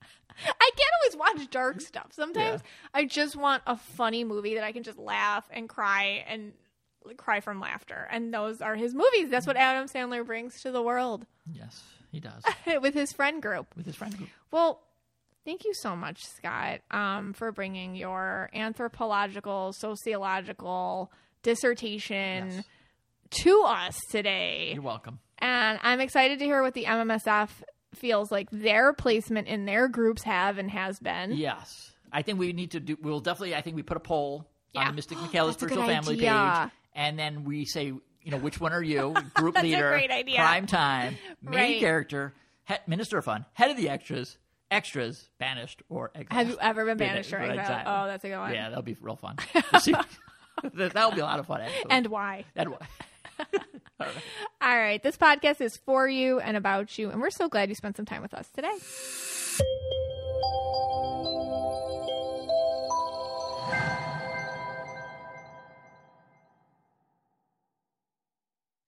[SPEAKER 1] I can't always watch dark stuff. Sometimes I just want a funny movie that I can just laugh and cry and like, cry from laughter. And those are his movies. That's what Adam Sandler brings to the world
[SPEAKER 2] are. Yes, he does
[SPEAKER 1] with his friend group.
[SPEAKER 2] with his friend group.
[SPEAKER 1] Well, thank you so much, Scott, um, for bringing your anthropological, sociological dissertation
[SPEAKER 2] Yes.
[SPEAKER 1] to us today.
[SPEAKER 2] You're welcome.
[SPEAKER 1] And I'm excited to hear what the M M S F feels like their placement in their groups have and has been.
[SPEAKER 2] Yes, I think we need to do. We'll definitely. I think we put a poll on
[SPEAKER 1] Yeah.
[SPEAKER 2] the Mystic McCallis
[SPEAKER 1] That's a
[SPEAKER 2] Spiritual
[SPEAKER 1] good
[SPEAKER 2] Family
[SPEAKER 1] idea.
[SPEAKER 2] page, and then we say, you know, which one are you? Group
[SPEAKER 1] That's a
[SPEAKER 2] leader,
[SPEAKER 1] great idea.
[SPEAKER 2] prime time, main
[SPEAKER 1] Right.
[SPEAKER 2] character, he- minister of fun, head of the extras, extras, banished or exiled.
[SPEAKER 1] Have you ever been
[SPEAKER 2] Yeah,
[SPEAKER 1] banished or
[SPEAKER 2] right,
[SPEAKER 1] exiled?
[SPEAKER 2] exactly.
[SPEAKER 1] Oh, that's a good one.
[SPEAKER 2] Yeah, that'll be real fun. We'll see. That'll be a lot of fun, actually.
[SPEAKER 1] And why?
[SPEAKER 2] And why? All right.
[SPEAKER 1] All right. This podcast is for you and about you. And we're so glad you spent some time with us today.